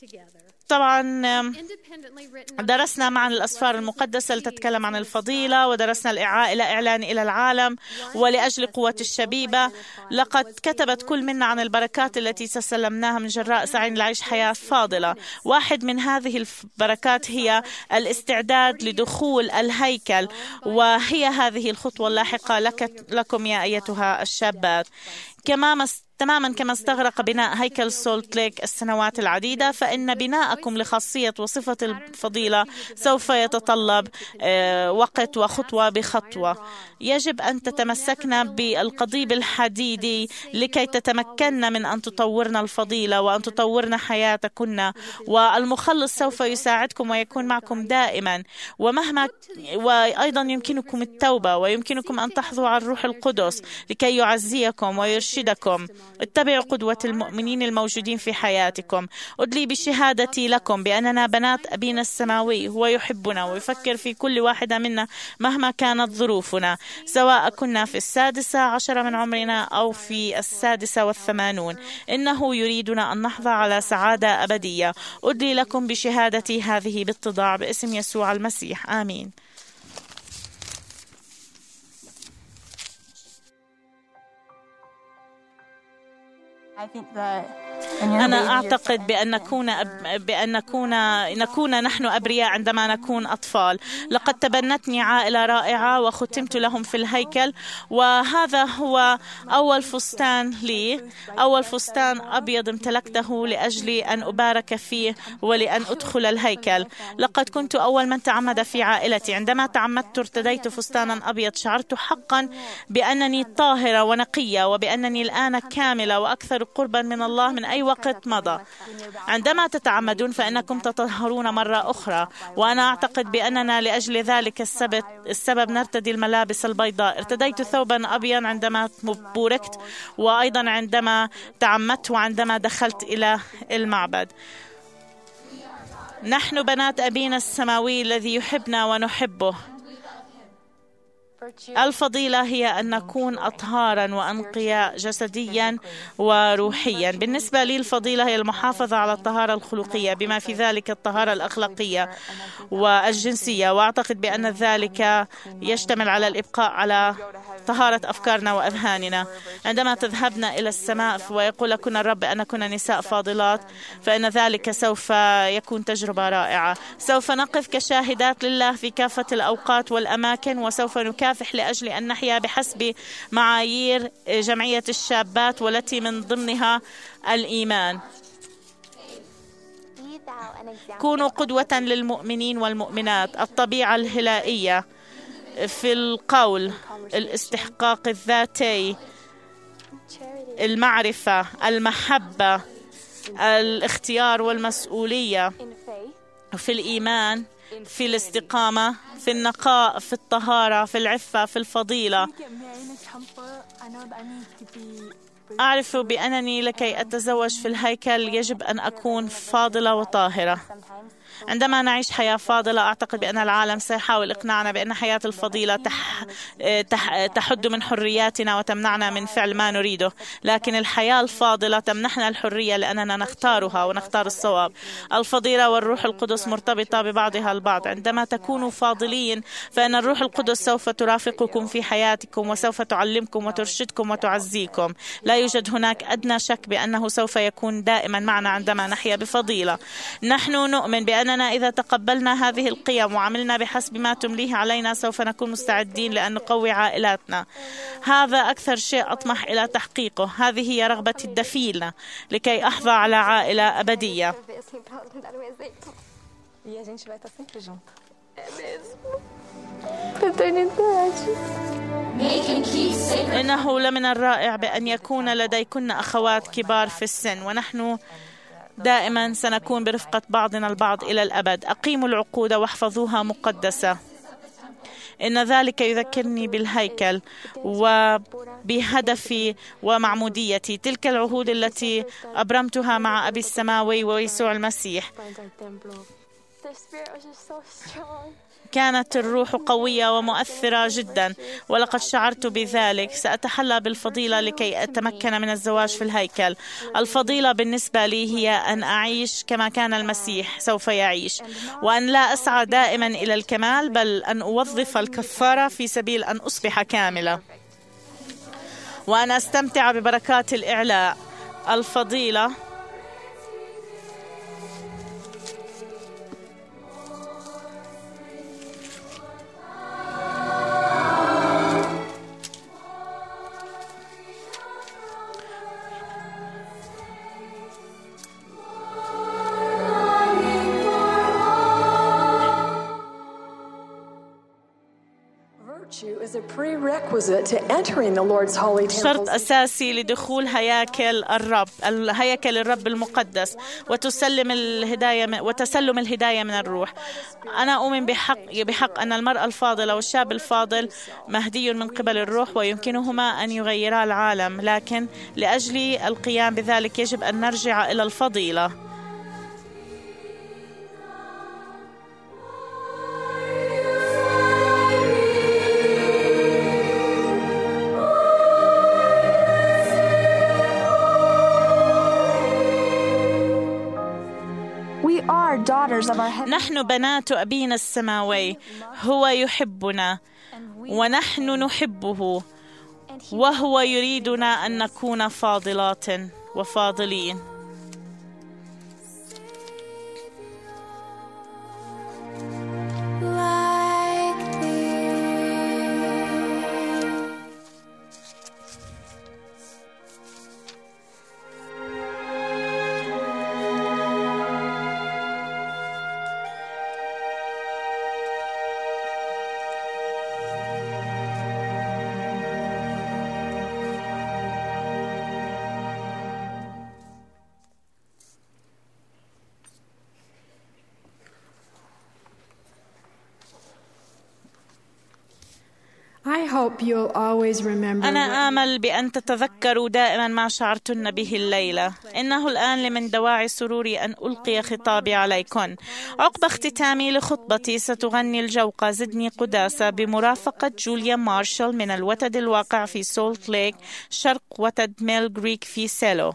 S1: طبعا درسنا معا الأسفار المقدسة لتتكلم عن الفضيلة، ودرسنا الإعلان إلى العالم ولأجل قوة الشبيبة. لقد كتبت كل منا عن البركات التي تسلمناها من جراء سعينا لعيش حياة فاضلة. واحد من هذه البركات هي الاستعداد لدخول الهيكل، وهي هذه الخطوة اللاحقة لك لكم يا أيتها الشابات. كما تماما كما استغرق بناء هيكل سولت ليك السنوات العديدة، فإن بناءكم لخاصية وصفة الفضيلة سوف يتطلب وقت وخطوة بخطوة. يجب أن تتمسكنا بالقضيب الحديدي لكي تتمكن من أن تطورنا الفضيلة وأن تطورنا حياتكن، والمخلص سوف يساعدكم ويكون معكم دائما. ومهما وأيضا يمكنكم التوبة، ويمكنكم أن تحظوا على الروح القدس لكي يعزيكم ويرشدكم. اتبعوا قدوة المؤمنين الموجودين في حياتكم. أدلي بشهادتي لكم بأننا بنات أبينا السماوي، هو يحبنا ويفكر في كل واحدة منا مهما كانت ظروفنا، سواء كنا في السادسة عشر من عمرنا أو في السادسة والثمانون. إنه يريدنا أن نحظى على سعادة أبدية. أدلي لكم بشهادتي هذه باتضاع باسم يسوع المسيح. آمين.
S3: I think that
S1: أنا أعتقد بأن نكون أب... بأن نكون نكون نحن أبرياء عندما نكون أطفال. لقد تبنتني عائلة رائعة وختمت لهم في الهيكل، وهذا هو أول فستان لي، أول فستان أبيض امتلكته لأجل أن أبارك فيه ولأن أدخل الهيكل. لقد كنت أول من تعمد في عائلتي. عندما تعمدت ارتديت فستانا أبيض. شعرت حقا بأنني طاهرة ونقية، وبأنني الآن كاملة وأكثر قربا من الله من أي وقت مضى. عندما تتعمدون فإنكم تطهرون مرة أخرى، وأنا أعتقد بأننا لأجل ذلك السبب, السبب نرتدي الملابس البيضاء. ارتديت ثوبا أبيض عندما بوركت، وأيضا عندما تعمدت وعندما دخلت إلى المعبد. نحن بنات أبينا السماوي الذي يحبنا ونحبه. الفضيلة هي أن نكون أطهارا وأنقياء جسديا وروحيا. بالنسبة لي الفضيلة هي المحافظة على الطهارة الخلقية، بما في ذلك الطهارة الأخلاقية والجنسية، وأعتقد بأن ذلك يشتمل على الإبقاء على طهارة أفكارنا وأذهاننا. عندما تذهبن إلى السماء ويقول لكن الرب أن كنا نساء فاضلات، فإن ذلك سوف يكون تجربة رائعة. سوف نقف كشاهدات لله في كافة الأوقات والأماكن، وسوف نكافح لأجل أن نحيا بحسب معايير جمعية الشابات، والتي من ضمنها الإيمان. كونوا قدوة للمؤمنين والمؤمنات. الطبيعة الهلائية في القول، الاستحقاق الذاتي، المعرفة، المحبة، الاختيار والمسؤولية، في الإيمان، في الاستقامة، في النقاء، في الطهارة، في العفة، في الفضيلة. أعرف بأنني لكي أتزوج في الهيكل يجب أن أكون فاضلة وطاهرة. عندما نعيش حياة فاضلة أعتقد بأن العالم سيحاول إقناعنا بأن حياة الفضيلة تح... تح... تحد من حرياتنا وتمنعنا من فعل ما نريده، لكن الحياة الفاضلة تمنحنا الحرية لأننا نختارها ونختار الصواب. الفضيلة والروح القدس مرتبطة ببعضها البعض. عندما تكونوا فاضلين فإن الروح القدس سوف ترافقكم في حياتكم، وسوف تعلمكم وترشدكم وتعزيكم. لا يوجد هناك أدنى شك بأنه سوف يكون دائما معنا عندما نحيا بفضيلة. نحن نؤمن بأن أننا إذا تقبلنا هذه القيم وعملنا بحسب ما تمليه علينا سوف نكون مستعدين لأن نقوي عائلاتنا. هذا أكثر شيء أطمح إلى تحقيقه. هذه هي رغبتي الدفينة، لكي أحظى على عائلة أبدية. إنه لمن الرائع بأن يكون لديكن أخوات كبار في السن، ونحن دائما سنكون برفقة بعضنا البعض إلى الأبد. أقيموا العقود واحفظوها مقدسة. إن ذلك يذكرني بالهيكل وبهدفي ومعموديتي، تلك العهود التي أبرمتها مع أبي السماوي ويسوع المسيح. كانت الروح قوية ومؤثرة جدا، ولقد شعرت بذلك. سأتحلى بالفضيلة لكي أتمكن من الزواج في الهيكل. الفضيلة بالنسبة لي هي أن أعيش كما كان المسيح سوف يعيش، وأن لا أسعى دائما إلى الكمال، بل أن أوظف الكفارة في سبيل أن أصبح كاملة، وأن أستمتع ببركات الإعلاء. الفضيلة شرط أساسي لدخول هياكل الرب، هياكل الرب المقدس، وتسلم الهداية وتسلم الهداية من الروح. أنا أؤمن بحق بحق أن المرأة الفاضلة والشاب الفاضل مهدي من قبل الروح، ويمكنهما أن يغيرا العالم، لكن لأجل القيام بذلك يجب أن نرجع إلى الفضيلة. نحن بنات أبينا السماوي، هو يحبنا ونحن نحبه، وهو يريدنا أن نكون فاضلات وفاضلين.
S2: hope you'll always remember.
S1: أنا آمل بأن تتذكروا دائما ما شعرتن به الليلة. إنه الآن لمن دواعي سروري أن ألقي خطابي عليكن. عقب اختتامي لخطبتي ستغني الجوقة زدني قداسة بمرافقة جوليا مارشال من الوتد الواقع في سولت ليك شرق وتد ميل جريك في سيلو.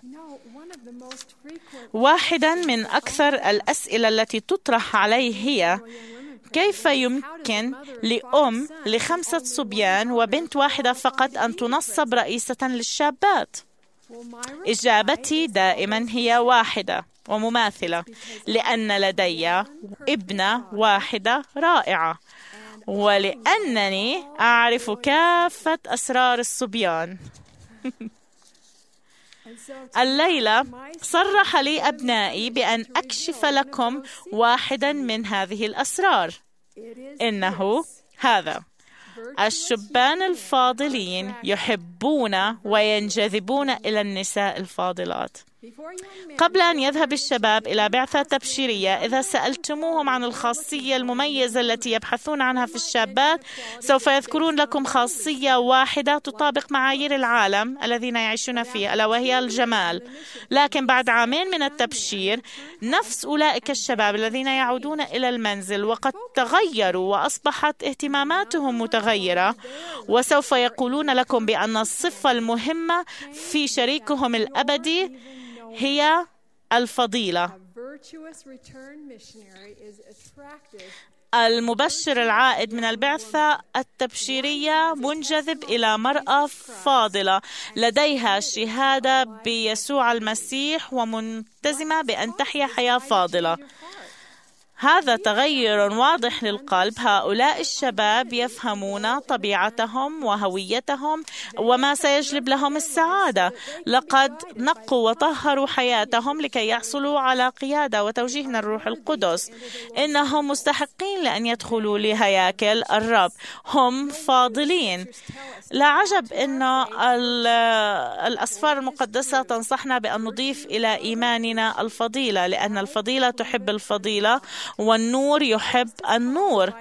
S1: واحدا من أكثر الأسئلة التي تطرح علي هي: كيف يمكن لأم لخمسة صبيان وبنت واحدة فقط أن تنصب رئيسة للشابات؟ إجابتي دائما هي واحدة ومماثلة، لأن لدي ابنة واحدة رائعة، ولأنني أعرف كافة أسرار الصبيان. الليلة صرح لي أبنائي بأن أكشف لكم واحدا من هذه الأسرار. إنه هذا: الشبان الفاضلين يحبون وينجذبون إلى النساء الفاضلات. قبل أن يذهب الشباب إلى بعثة تبشيرية، إذا سألتموهم عن الخاصية المميزة التي يبحثون عنها في الشابات، سوف يذكرون لكم خاصية واحدة تطابق معايير العالم الذين يعيشون فيه، ألا وهي الجمال. لكن بعد عامين من التبشير، نفس أولئك الشباب الذين يعودون إلى المنزل وقد تغيروا وأصبحت اهتماماتهم متغيرة، وسوف يقولون لكم بأن الصفة المهمة في شريكهم الأبدي هي الفضيلة. المبشر العائد من البعثة التبشيرية منجذب إلى مرأة فاضلة لديها شهادة بيسوع المسيح وملتزمة بأن تحيا حياة فاضلة. هذا تغير واضح للقلب. هؤلاء الشباب يفهمون طبيعتهم وهويتهم وما سيجلب لهم السعادة. لقد نقوا وطهروا حياتهم لكي يحصلوا على قيادة وتوجيه من الروح القدس. إنهم مستحقين لأن يدخلوا لهياكل الرب. هم فاضلين. لا عجب أن الأسفار المقدسة تنصحنا بأن نضيف إلى إيماننا الفضيلة، لأن الفضيلة تحب الفضيلة والنور يحب النور.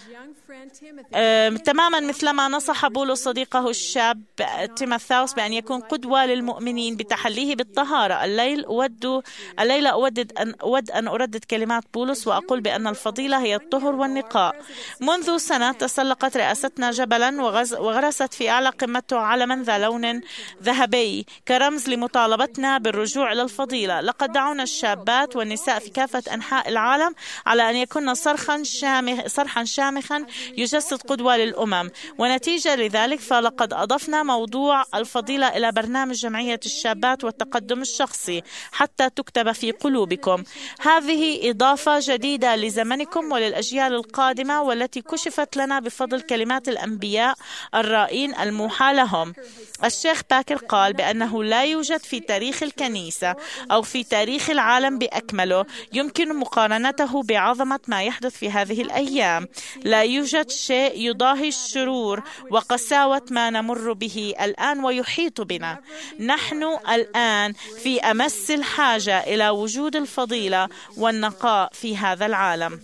S1: آه، تماما مثلما نصح بولس صديقه الشاب تيموثاوس بأن يكون قدوة للمؤمنين بتحليه بالطهارة. الليل أود الليلة أود أن أود أن أردد كلمات بولس وأقول بأن الفضيلة هي الطهر والنقاء. منذ سنة تسلقت رئاستنا جبلا وغرست في أعلى قمته علما ذا لون ذهبي كرمز لمطالبتنا بالرجوع إلى الفضيلة. لقد دعونا الشابات والنساء في كافة أنحاء العالم على أن يكون صرخا شامخ صرحا شامخا يجسد قدوة للأمم، ونتيجة لذلك فلقد أضفنا موضوع الفضيلة إلى برنامج جمعية الشابات والتقدم الشخصي حتى تكتب في قلوبكم. هذه إضافة جديدة لزمنكم وللأجيال القادمة، والتي كشفت لنا بفضل كلمات الأنبياء الرائين الموحى لهم. الشيخ باكر قال بأنه لا يوجد في تاريخ الكنيسة أو في تاريخ العالم بأكمله يمكن مقارنته بعظمة ما يحدث في هذه الأيام. لا يوجد شيء يضاهي الشرور وقساوة ما نمر به الآن ويحيط بنا. نحن الآن في أمس الحاجة إلى وجود الفضيلة والنقاء في هذا العالم.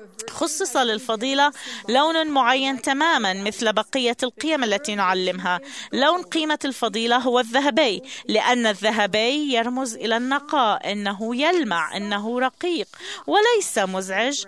S1: خصص للفضيلة لون معين تماما مثل بقية القيم التي نعلمها. لون قيمة الفضيلة هو الذهبي، لأن الذهبي يرمز إلى النقاء. إنه يلمع، إنه رقيق وليس مزعج،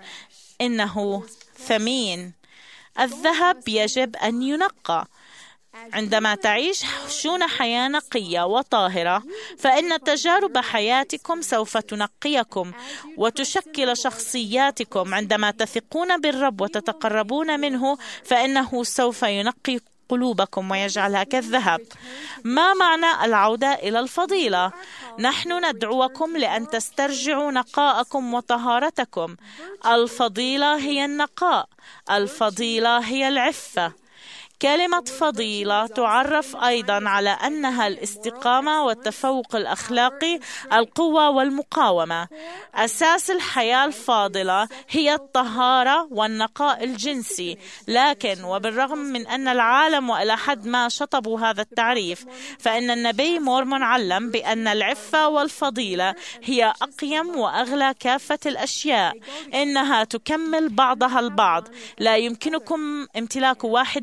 S1: إنه ثمين. الذهب يجب أن ينقى. عندما تعيش شون حياة نقية وطاهرة، فإن تجارب حياتكم سوف تنقيكم وتشكل شخصياتكم. عندما تثقون بالرب وتتقربون منه، فإنه سوف ينقي قلوبكم ويجعلها كالذهب. ما معنى العودة إلى الفضيلة؟ نحن ندعوكم لأن تسترجعوا نقاءكم وطهارتكم. الفضيلة هي النقاء، الفضيلة هي العفة. كلمة فضيلة تعرف أيضا على أنها الاستقامة والتفوق الأخلاقي، القوة والمقاومة. أساس الحياة الفاضلة هي الطهارة والنقاء الجنسي. لكن وبالرغم من أن العالم وإلى حد ما شطبوا هذا التعريف، فإن النبي مورمون علم بأن العفة والفضيلة هي أقيم وأغلى كافة الأشياء. إنها تكمل بعضها البعض. لا يمكنكم امتلاك واحدة دون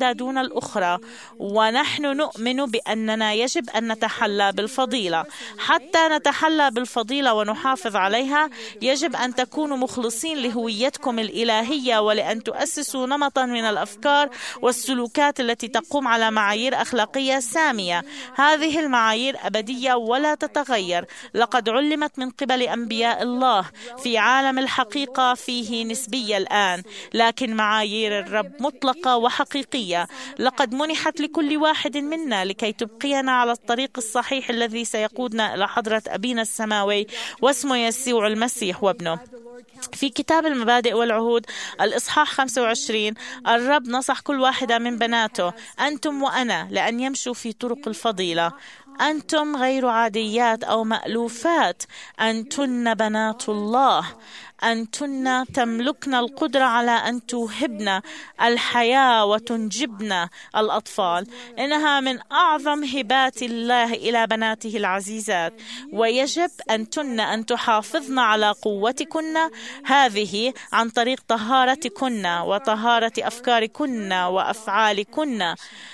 S1: الأخرى، ونحن نؤمن بأننا يجب أن نتحلى بالفضيلة. حتى نتحلى بالفضيلة ونحافظ عليها يجب أن تكونوا مخلصين لهويتكم الإلهية، ولأن تؤسسوا نمطا من الأفكار والسلوكات التي تقوم على معايير أخلاقية سامية. هذه المعايير أبدية ولا تتغير. لقد علمت من قبل أنبياء الله في عالم الحقيقة فيه نسبية الآن، لكن معايير الرب مطلقة وحقيقية. لقد منحت لكل واحد منا لكي تبقينا على الطريق الصحيح الذي سيقودنا إلى حضرة أبينا السماوي واسمه يسوع المسيح وابنه. في كتاب المبادئ والعهود الإصحاح خمسة وعشرين الرب نصح كل واحدة من بناته: أنتم وأنا لأن يمشوا في طرق الفضيلة. أنتم غير عاديات أو مألوفات، أنتن بنات الله. أنتن تملكن القدرة على أن توهبن الحياة وتنجبن الأطفال. إنها من أعظم هبات الله إلى بناته العزيزات، ويجب أنتن أن تحافظن على قوتكن هذه عن طريق طهارتكن وطهارة أفكاركن وأفعالكن.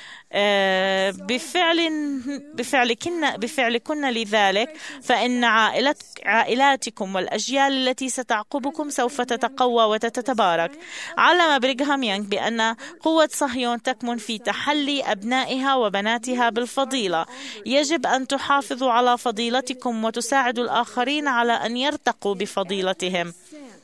S1: بفعل بفعلكن بفعلكن لذلك فإن عائلات عائلاتكم والأجيال التي ستعقبكم سوف تتقوى وتتبارك. علم بريغهام يونغ بأن قوة صهيون تكمن في تحلي أبنائها وبناتها بالفضيلة. يجب أن تحافظوا على فضيلتكم وتساعدوا الآخرين على أن يرتقوا بفضيلتهم.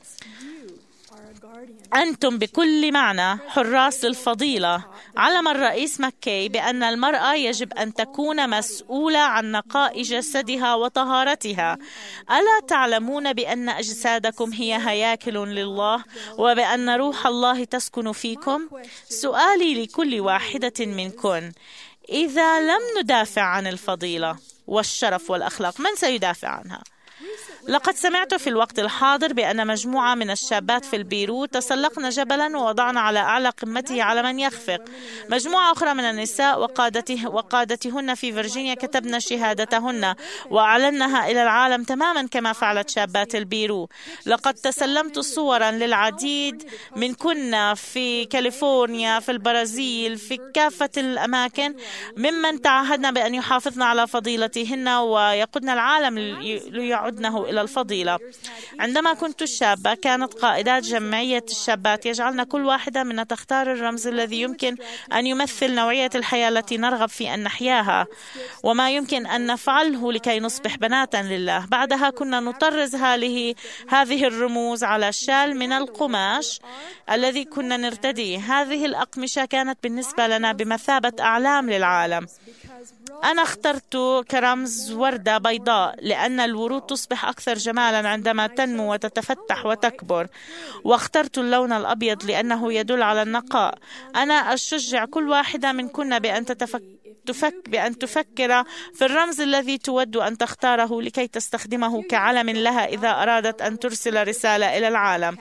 S1: أنتم بكل معنى حراس للفضيلة. علم الرئيس مكي بأن المرأة يجب أن تكون مسؤولة عن نقاء جسدها وطهارتها. ألا تعلمون بأن أجسادكم هي هياكل لله وبأن روح الله تسكن فيكم؟ سؤالي لكل واحدة منكن: إذا لم ندافع عن الفضيلة والشرف والأخلاق، من سيدافع عنها؟ لقد سمعت في الوقت الحاضر بأن مجموعة من الشابات في البيروت تسلقن جبلا ووضعن على أعلى قمته علما يخفق. مجموعة أخرى من النساء وقادته وقادتهن في فيرجينيا كتبن شهادتهن وأعلنها إلى العالم تماما كما فعلت شابات البيرو. لقد تسلمت صورا للعديد من كنا في كاليفورنيا، في البرازيل، في كافة الأماكن، ممن تعهدنا بأن يحافظن على فضيلتهن ويقودن العالم ليعودنه إلى الفضيلة. عندما كنت شابة كانت قائدات جمعية الشابات يجعلن كل واحدة منا تختار الرمز الذي يمكن أن يمثل نوعية الحياة التي نرغب في أن نحياها وما يمكن أن نفعله لكي نصبح بناتا لله. بعدها كنا نطرز هذه هذه الرموز على شال من القماش الذي كنا نرتديه. هذه الأقمشة كانت بالنسبة لنا بمثابة أعلام للعالم. أنا اخترت كرمز وردة بيضاء لأن الورود تصبح أكثر جمالا عندما تنمو وتتفتح وتكبر، واخترت اللون الأبيض لأنه يدل على النقاء. أنا أشجع كل واحدة منكن بأن تتفك تفك بأن تفكر في الرمز الذي تود أن تختاره لكي تستخدمه كعلم لها إذا أرادت أن ترسل رسالة إلى العالم.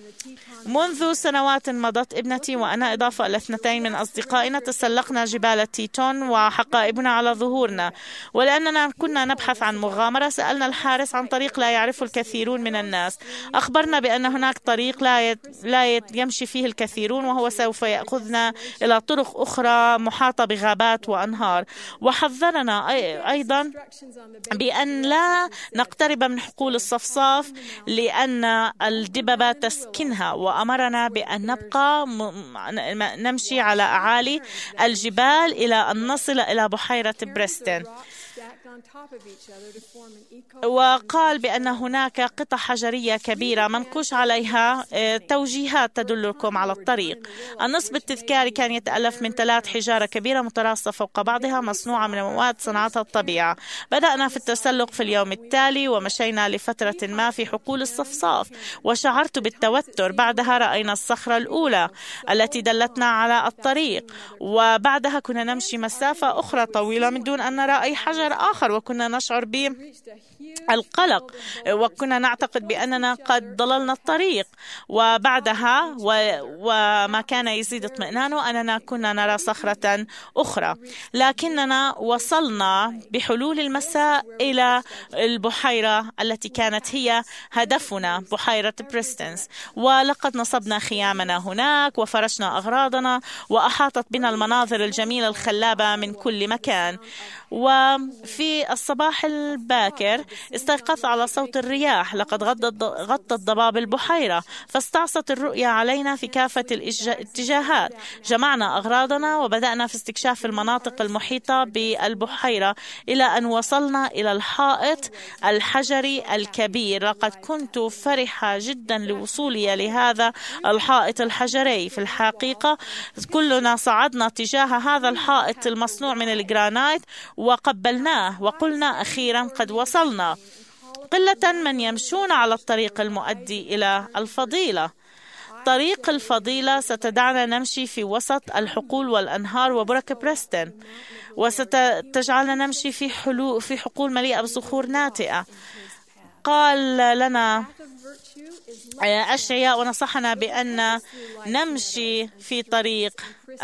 S1: منذ سنوات مضت ابنتي وأنا إضافة إلى اثنتين من أصدقائنا تسلقنا جبال تيتون وحقائبنا على ظهورنا، ولأننا كنا نبحث عن مغامرة سألنا الحارس عن طريق لا يعرفه الكثيرون من الناس. أخبرنا بأن هناك طريق لا لا يمشي فيه الكثيرون وهو سوف يأخذنا إلى طرق أخرى محاطة بغابات وأنهار، وحذرنا أيضا بأن لا نقترب من حقول الصفصاف لأن الدببات تسكنها، وأمرنا بأن نبقى نمشي على أعالي الجبال إلى أن نصل إلى بحيرة بريستن. وقال بأن هناك قطع حجرية كبيرة منقوش عليها توجيهات تدلكم على الطريق. النصب التذكاري كان يتألف من ثلاث حجارة كبيرة متراصة فوق بعضها مصنوعة من مواد صنعتها الطبيعة. بدأنا في التسلق في اليوم التالي ومشينا لفترة ما في حقول الصفصاف وشعرت بالتوتر. بعدها رأينا الصخرة الأولى التي دلتنا على الطريق، وبعدها كنا نمشي مسافة أخرى طويلة من دون أن نرى أي حجر آخر آخر، وكنا نشعر بالقلق وكنا نعتقد بأننا قد ضللنا الطريق. وبعدها وما كان يزيد اطمئنانه أننا كنا نرى صخرة أخرى، لكننا وصلنا بحلول المساء إلى البحيرة التي كانت هي هدفنا، بحيرة بريستنس. ولقد نصبنا خيامنا هناك وفرشنا أغراضنا، وأحاطت بنا المناظر الجميلة الخلابة من كل مكان. وفي الصباح الباكر استيقظت على صوت الرياح، لقد غطت ضباب البحيرة، فاستعصت الرؤية علينا في كافة الاتجاهات. جمعنا أغراضنا وبدأنا في استكشاف المناطق المحيطة بالبحيرة إلى أن وصلنا إلى الحائط الحجري الكبير. لقد كنت فرحة جدا لوصولي لهذا الحائط الحجري. في الحقيقة كلنا صعدنا تجاه هذا الحائط المصنوع من الجرانايت وقبلناه وقلنا أخيرا قد وصلنا. قلة من يمشون على الطريق المؤدي إلى الفضيلة. طريق الفضيلة ستدعنا نمشي في وسط الحقول والأنهار وبرك بريستن، وستجعلنا نمشي في حلو في حقول مليئة بصخور ناتئة. قال لنا أشعياء ونصحنا بأن نمشي في طريق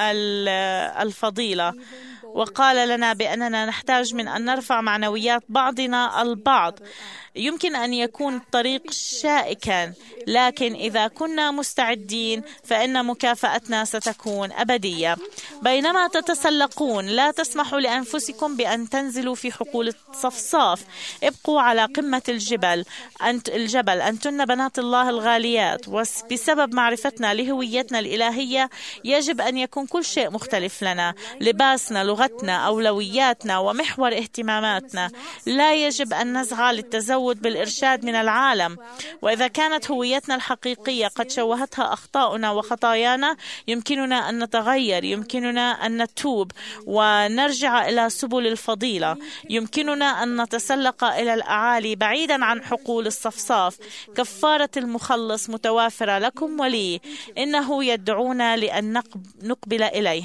S1: الفضيلة، وقال لنا بأننا نحتاج من أن نرفع معنويات بعضنا البعض. يمكن أن يكون الطريق شائكا، لكن إذا كنا مستعدين فإن مكافأتنا ستكون أبدية. بينما تتسلقون لا تسمحوا لأنفسكم بأن تنزلوا في حقول الصفصاف، ابقوا على قمة الجبل. أنت الجبل أنتن بنات الله الغاليات، وبسبب معرفتنا لهويتنا الإلهية يجب أن يكون كل شيء مختلف لنا، لباسنا، لغتنا، أولوياتنا ومحور اهتماماتنا. لا يجب أن نسعى للتزود بالإرشاد من العالم. وإذا كانت هويتنا الحقيقية قد شوهتها أخطاؤنا وخطايانا، يمكننا أن نتغير، يمكننا أن نتوب ونرجع إلى سبل الفضيلة. يمكننا أن نتسلق إلى الأعالي بعيدا عن حقول الصفصاف. كفارة المخلص متوافرة لكم ولي، إنه يدعونا لأن نقبل إليه.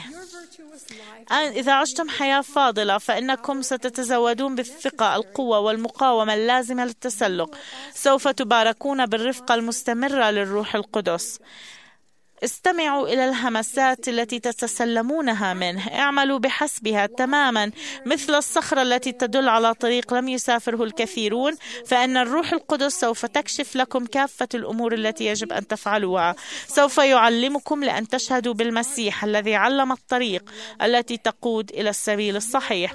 S1: إذا عشتم حياة فاضلة فإنكم ستتزودون بالثقة، القوة والمقاومة اللازمة للتسلق. سوف تباركون بالرفقة المستمرة للروح القدس. استمعوا إلى الهمسات التي تتسلمونها منه، اعملوا بحسبها تماما مثل الصخرة التي تدل على طريق لم يسافره الكثيرون، فإن الروح القدس سوف تكشف لكم كافة الأمور التي يجب أن تفعلوها. سوف يعلمكم لأن تشهدوا بالمسيح الذي علم الطريق التي تقود إلى السبيل الصحيح.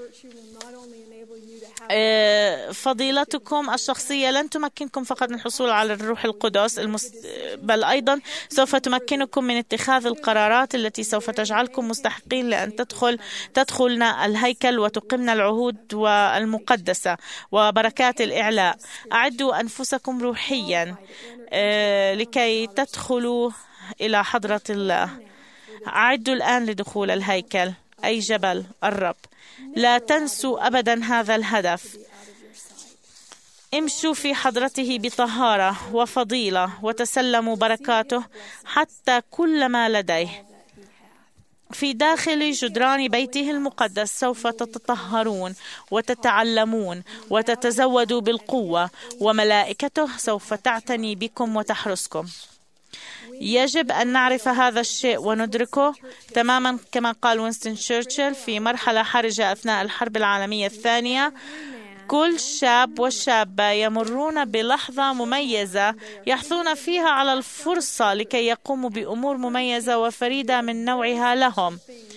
S1: فضيلتكم الشخصية لن تمكنكم فقط من الحصول على الروح القدس المست... بل أيضا سوف تمكنكم من اتخاذ القرارات التي سوف تجعلكم مستحقين لأن تدخل تدخلنا الهيكل وتقمنا العهود والمقدسة وبركات الإعلاء. أعدوا أنفسكم روحيا لكي تدخلوا إلى حضرة الله. أعدوا الآن لدخول الهيكل أي جبل الرب. لا تنسوا أبدا هذا الهدف. امشوا في حضرته بطهارة وفضيلة وتسلموا بركاته حتى كل ما لديه. في داخل جدران بيته المقدس سوف تتطهرون وتتعلمون وتتزودوا بالقوة، وملائكته سوف تعتني بكم وتحرسكم. يجب أن نعرف هذا الشيء وندركه تماما كما قال وينستون تشرشل في مرحلة حرجة أثناء الحرب العالمية الثانية. كل شاب وشابة يمرون بلحظة مميزة يحصلون فيها على الفرصة لكي يقوموا بأمور مميزة وفريدة من نوعها لهم.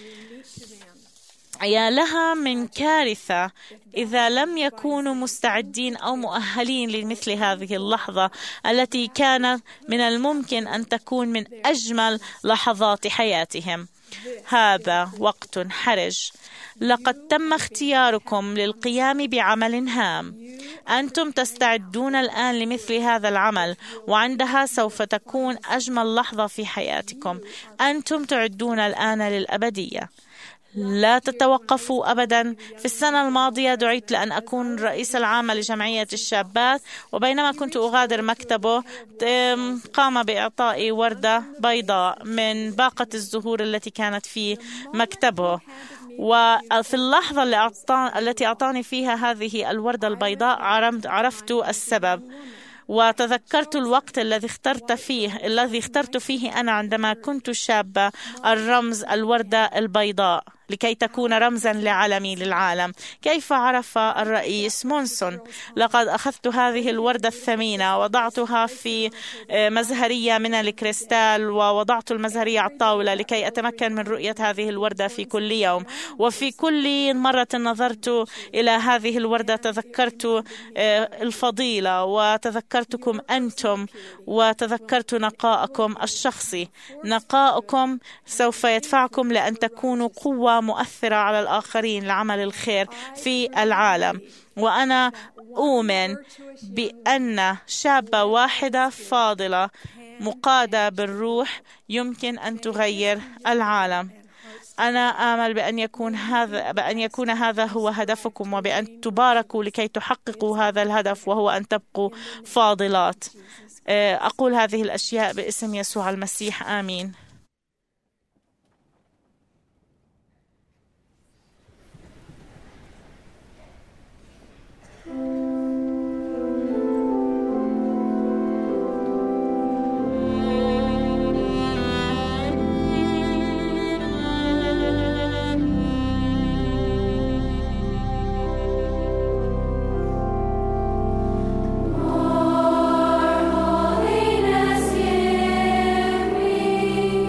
S1: يا لها من كارثة إذا لم يكونوا مستعدين أو مؤهلين لمثل هذه اللحظة التي كانت من الممكن أن تكون من أجمل لحظات حياتهم. هذا وقت حرج. لقد تم اختياركم للقيام بعمل هام. أنتم تستعدون الآن لمثل هذا العمل، وعندها سوف تكون أجمل لحظة في حياتكم. أنتم تعدون الآن للأبدية. لا تتوقفوا أبدا. في السنة الماضية دعيت لأن أكون رئيس العام لجمعية الشابات، وبينما كنت أغادر مكتبه قام بإعطائي وردة بيضاء من باقة الزهور التي كانت في مكتبه، وفي اللحظة اللي أعطان التي أعطاني فيها هذه الوردة البيضاء عرفت السبب، وتذكرت الوقت الذي اخترت فيه الذي اخترت فيه أنا عندما كنت شابة، الرمز الوردة البيضاء لكي تكون رمزا لعالمي للعالم. كيف عرف الرئيس مونسون؟ لقد أخذت هذه الوردة الثمينة، وضعتها في مزهرية من الكريستال، ووضعت المزهرية على الطاولة لكي أتمكن من رؤية هذه الوردة في كل يوم. وفي كل مرة نظرت إلى هذه الوردة تذكرت الفضيلة، وتذكرتكم أنتم، وتذكرت نقاءكم الشخصي. نقاءكم سوف يدفعكم لأن تكونوا قوة مؤثرة على الآخرين لعمل الخير في العالم. وأنا أؤمن بأن شابة واحدة فاضلة مقادة بالروح يمكن أن تغير العالم. أنا آمل بأن يكون هذا بأن يكون هذا هو هدفكم، وبأن تباركوا لكي تحققوا هذا الهدف، وهو أن تبقوا فاضلات. أقول هذه الأشياء باسم يسوع المسيح، آمين.
S3: Holiness, give me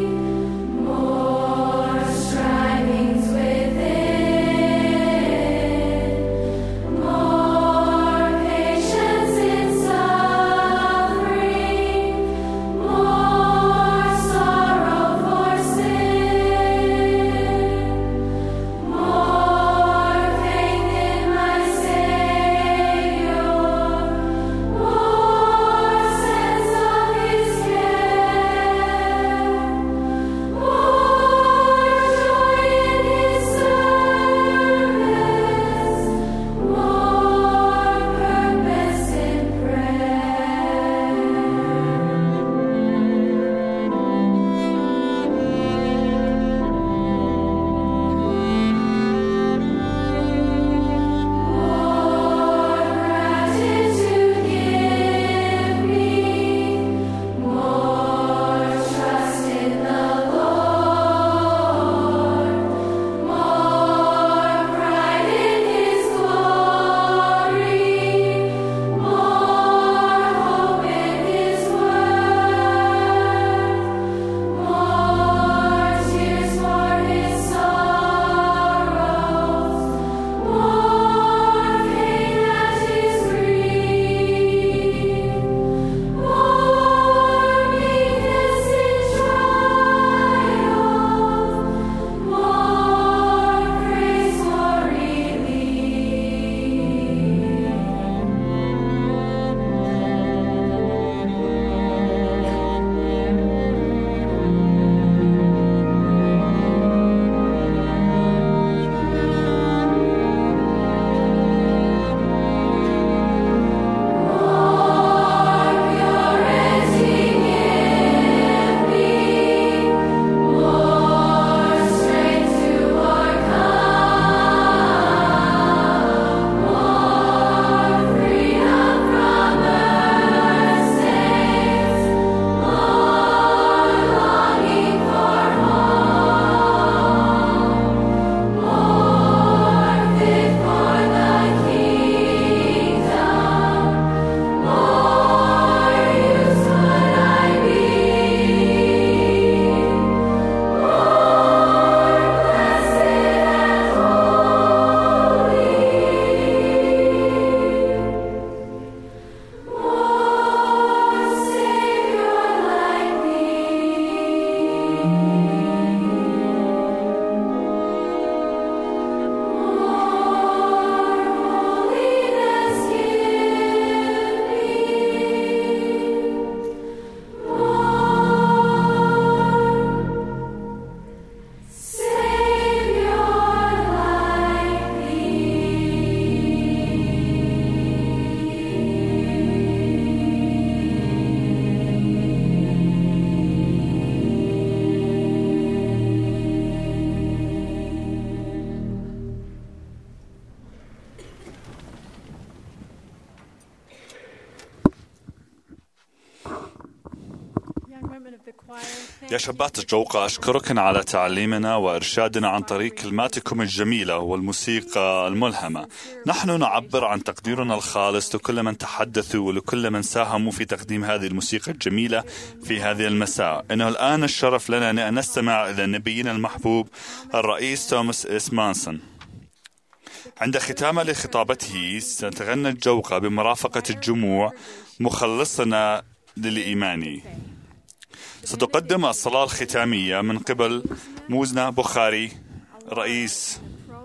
S3: يا شابات الجوقة، أشكركن على تعليمنا وإرشادنا عن طريق كلماتكم الجميلة والموسيقى الملهمة. نحن نعبر عن تقديرنا الخالص لكل من تحدثوا ولكل من ساهموا في تقديم هذه الموسيقى الجميلة في هذه المساء. إنه الآن الشرف لنا أن نستمع إلى نبينا المحبوب الرئيس توماس إس مانسون. عند ختام لخطابته ستغنى الجوقة بمرافقة الجموع مخلصنا للإيمان. ستقدم الصلاة الختامية من قبل موزنا بخاري رئيس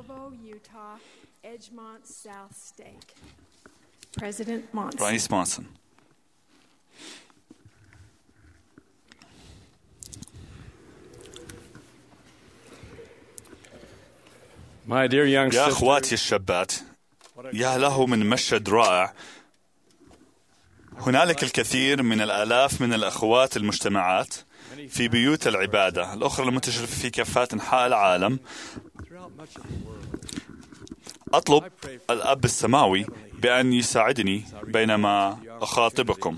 S3: رئيس مانسون. يا أخواتي الشابات، يا له من مشهد رائع. هنالك الكثير من الآلاف من الأخوات المجتمعات في بيوت العبادة الأخرى المنتشرة في كافات أنحاء العالم. أطلب الأب السماوي بأن يساعدني بينما أخاطبكم.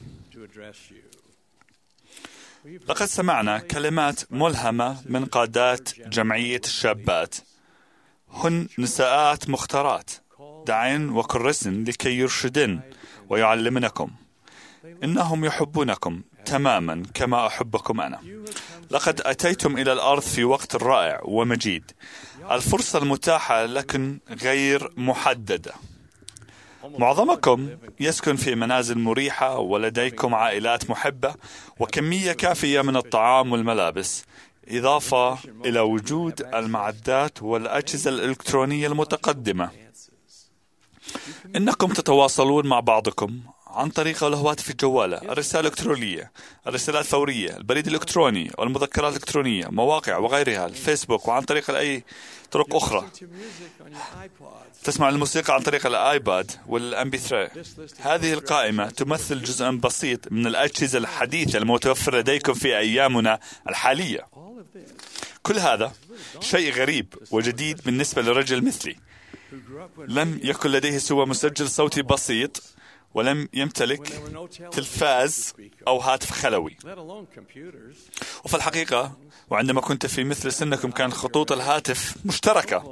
S3: لقد سمعنا كلمات ملهمة من قادات جمعية الشابات، هن نساءات مختارات دعين وكرسن لكي يرشدن ويعلمنكم. إنهم يحبونكم تماما كما أحبكم أنا. لقد أتيتم إلى الأرض في وقت رائع ومجيد. الفرصة المتاحة لكن غير محددة. معظمكم يسكن في منازل مريحة ولديكم عائلات محبة وكمية كافية من الطعام والملابس، إضافة إلى وجود المعدات والأجهزة الإلكترونية المتقدمة. إنكم تتواصلون مع بعضكم عن طريق الهواتف الجوالة، الرسالة الإلكترونية، الرسالات الفورية، البريد الإلكتروني والمذكرات الإلكترونية، مواقع وغيرها، الفيسبوك، وعن طريق أي طرق أخرى. تسمع الموسيقى عن طريق الآيباد والأم بي ثلاثة. هذه القائمة تمثل جزءا بسيط من الأجهزة الحديثة المتوفرة لديكم في أيامنا الحالية. كل هذا شيء غريب وجديد بالنسبة لرجل مثلي لم يكن لديه سوى مسجل صوتي بسيط ولم يمتلك تلفاز أو هاتف خلوي. وفي الحقيقة وعندما كنت في مثل سنكم كان خطوط الهاتف مشتركة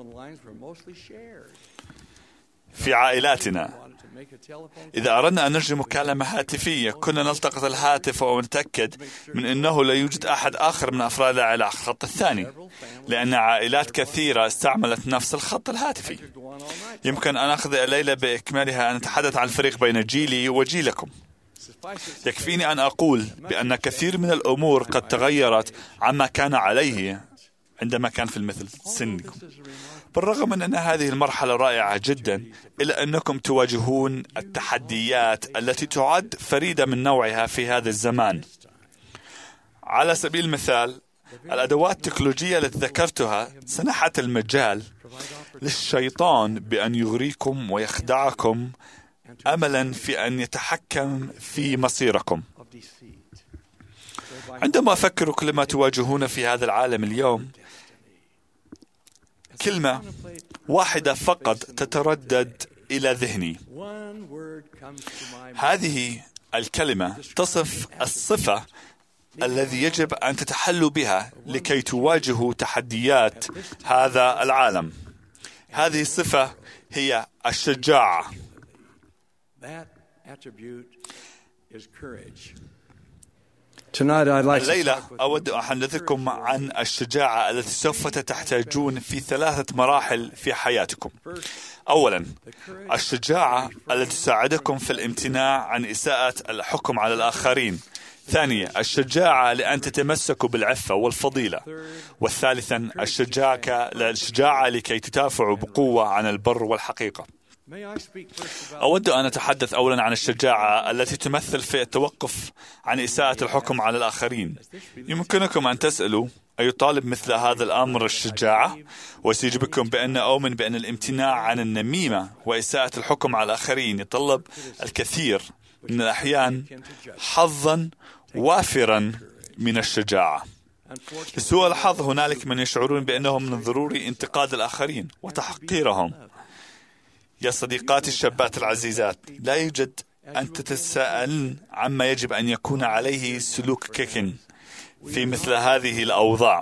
S3: في عائلاتنا. إذا أردنا أن نجري مكالمة هاتفية كنا نلتقط الهاتف ونتأكد من أنه لا يوجد أحد آخر من أفراد العائلة على الخط الثاني، لأن عائلات كثيرة استعملت نفس الخط الهاتفي. يمكن أن أخذ الليلة بإكمالها أن أتحدث عن الفرق بين جيلي وجيلكم. يكفيني أن أقول بأن كثير من الأمور قد تغيرت عما كان عليه عندما كان في المثل سنكم. بالرغم من أن هذه المرحلة رائعة جدا، إلا أنكم تواجهون التحديات التي تعد فريدة من نوعها في هذا الزمان. على سبيل المثال، الأدوات التكنولوجية التي ذكرتها سنحت المجال للشيطان بأن يغريكم ويخدعكم أملا في أن يتحكم في مصيركم. عندما أفكر كل ما تواجهون في هذا العالم اليوم، كلمة واحدة فقط تتردد إلى ذهني. هذه الكلمة تصف الصفة الذي يجب أن تتحلوا بها لكي تواجهوا تحديات هذا العالم. هذه الصفة هي الشجاعة. الليلة أود أن أحدثكم عن الشجاعة التي سوف تحتاجون في ثلاثة مراحل في حياتكم. أولا، الشجاعة التي تساعدكم في الامتناع عن إساءة الحكم على الآخرين. ثانيا، الشجاعة لأن تتمسكوا بالعفة والفضيلة. والثالثا، الشجاعة الشجاعة لكي تدافعوا بقوة عن البر والحقيقة. أود أن أتحدث أولا عن الشجاعة التي تمثل في التوقف عن إساءة الحكم على الآخرين. يمكنكم أن تسألوا أي طالب مثل هذا الأمر الشجاعة؟ وسيجبكم بأن أؤمن بأن الامتناع عن النميمة وإساءة الحكم على الآخرين يتطلب الكثير من الأحيان حظا وافرا من الشجاعة. لسوء الحظ هنالك من يشعرون بأنهم من الضروري انتقاد الآخرين وتحقيرهم. يا صديقاتي الشابات العزيزات، لا يوجد أن تتساءلن عما يجب أن يكون عليه سلوكك في مثل هذه الأوضاع.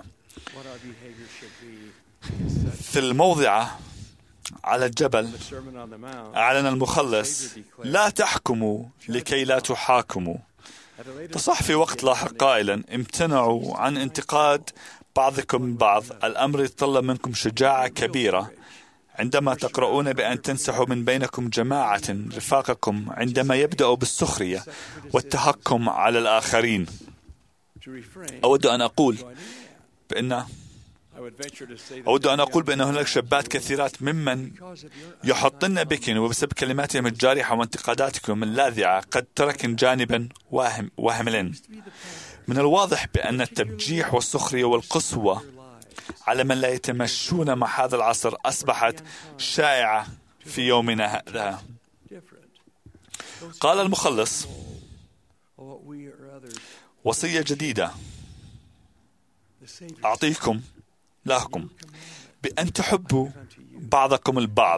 S3: في الموضع على الجبل أعلن المخلص: لا تحكموا لكي لا تحاكموا. تصح في وقت لاحق قائلا: امتنعوا عن انتقاد بعضكم بعض. الأمر يتطلب منكم شجاعة كبيرة عندما تقرؤون بأن تنسحوا من بينكم جماعة رفاقكم عندما يبدأوا بالسخرية والتهكم على الآخرين. أود أن أقول بأن أود أن أقول بأن هناك شابات كثيرات ممن يحطن بكن وبسبب كلماتهم الجارحة وانتقاداتكم اللاذعة قد تركن جانبا واهم وهملا. من الواضح بأن التبجيح والسخرية والقسوة على من لا يتمشون مع هذا العصر أصبحت شائعة في يومنا هذا. قال المخلص وصية جديدة أعطيكم لكم بأن تحبوا بعضكم البعض.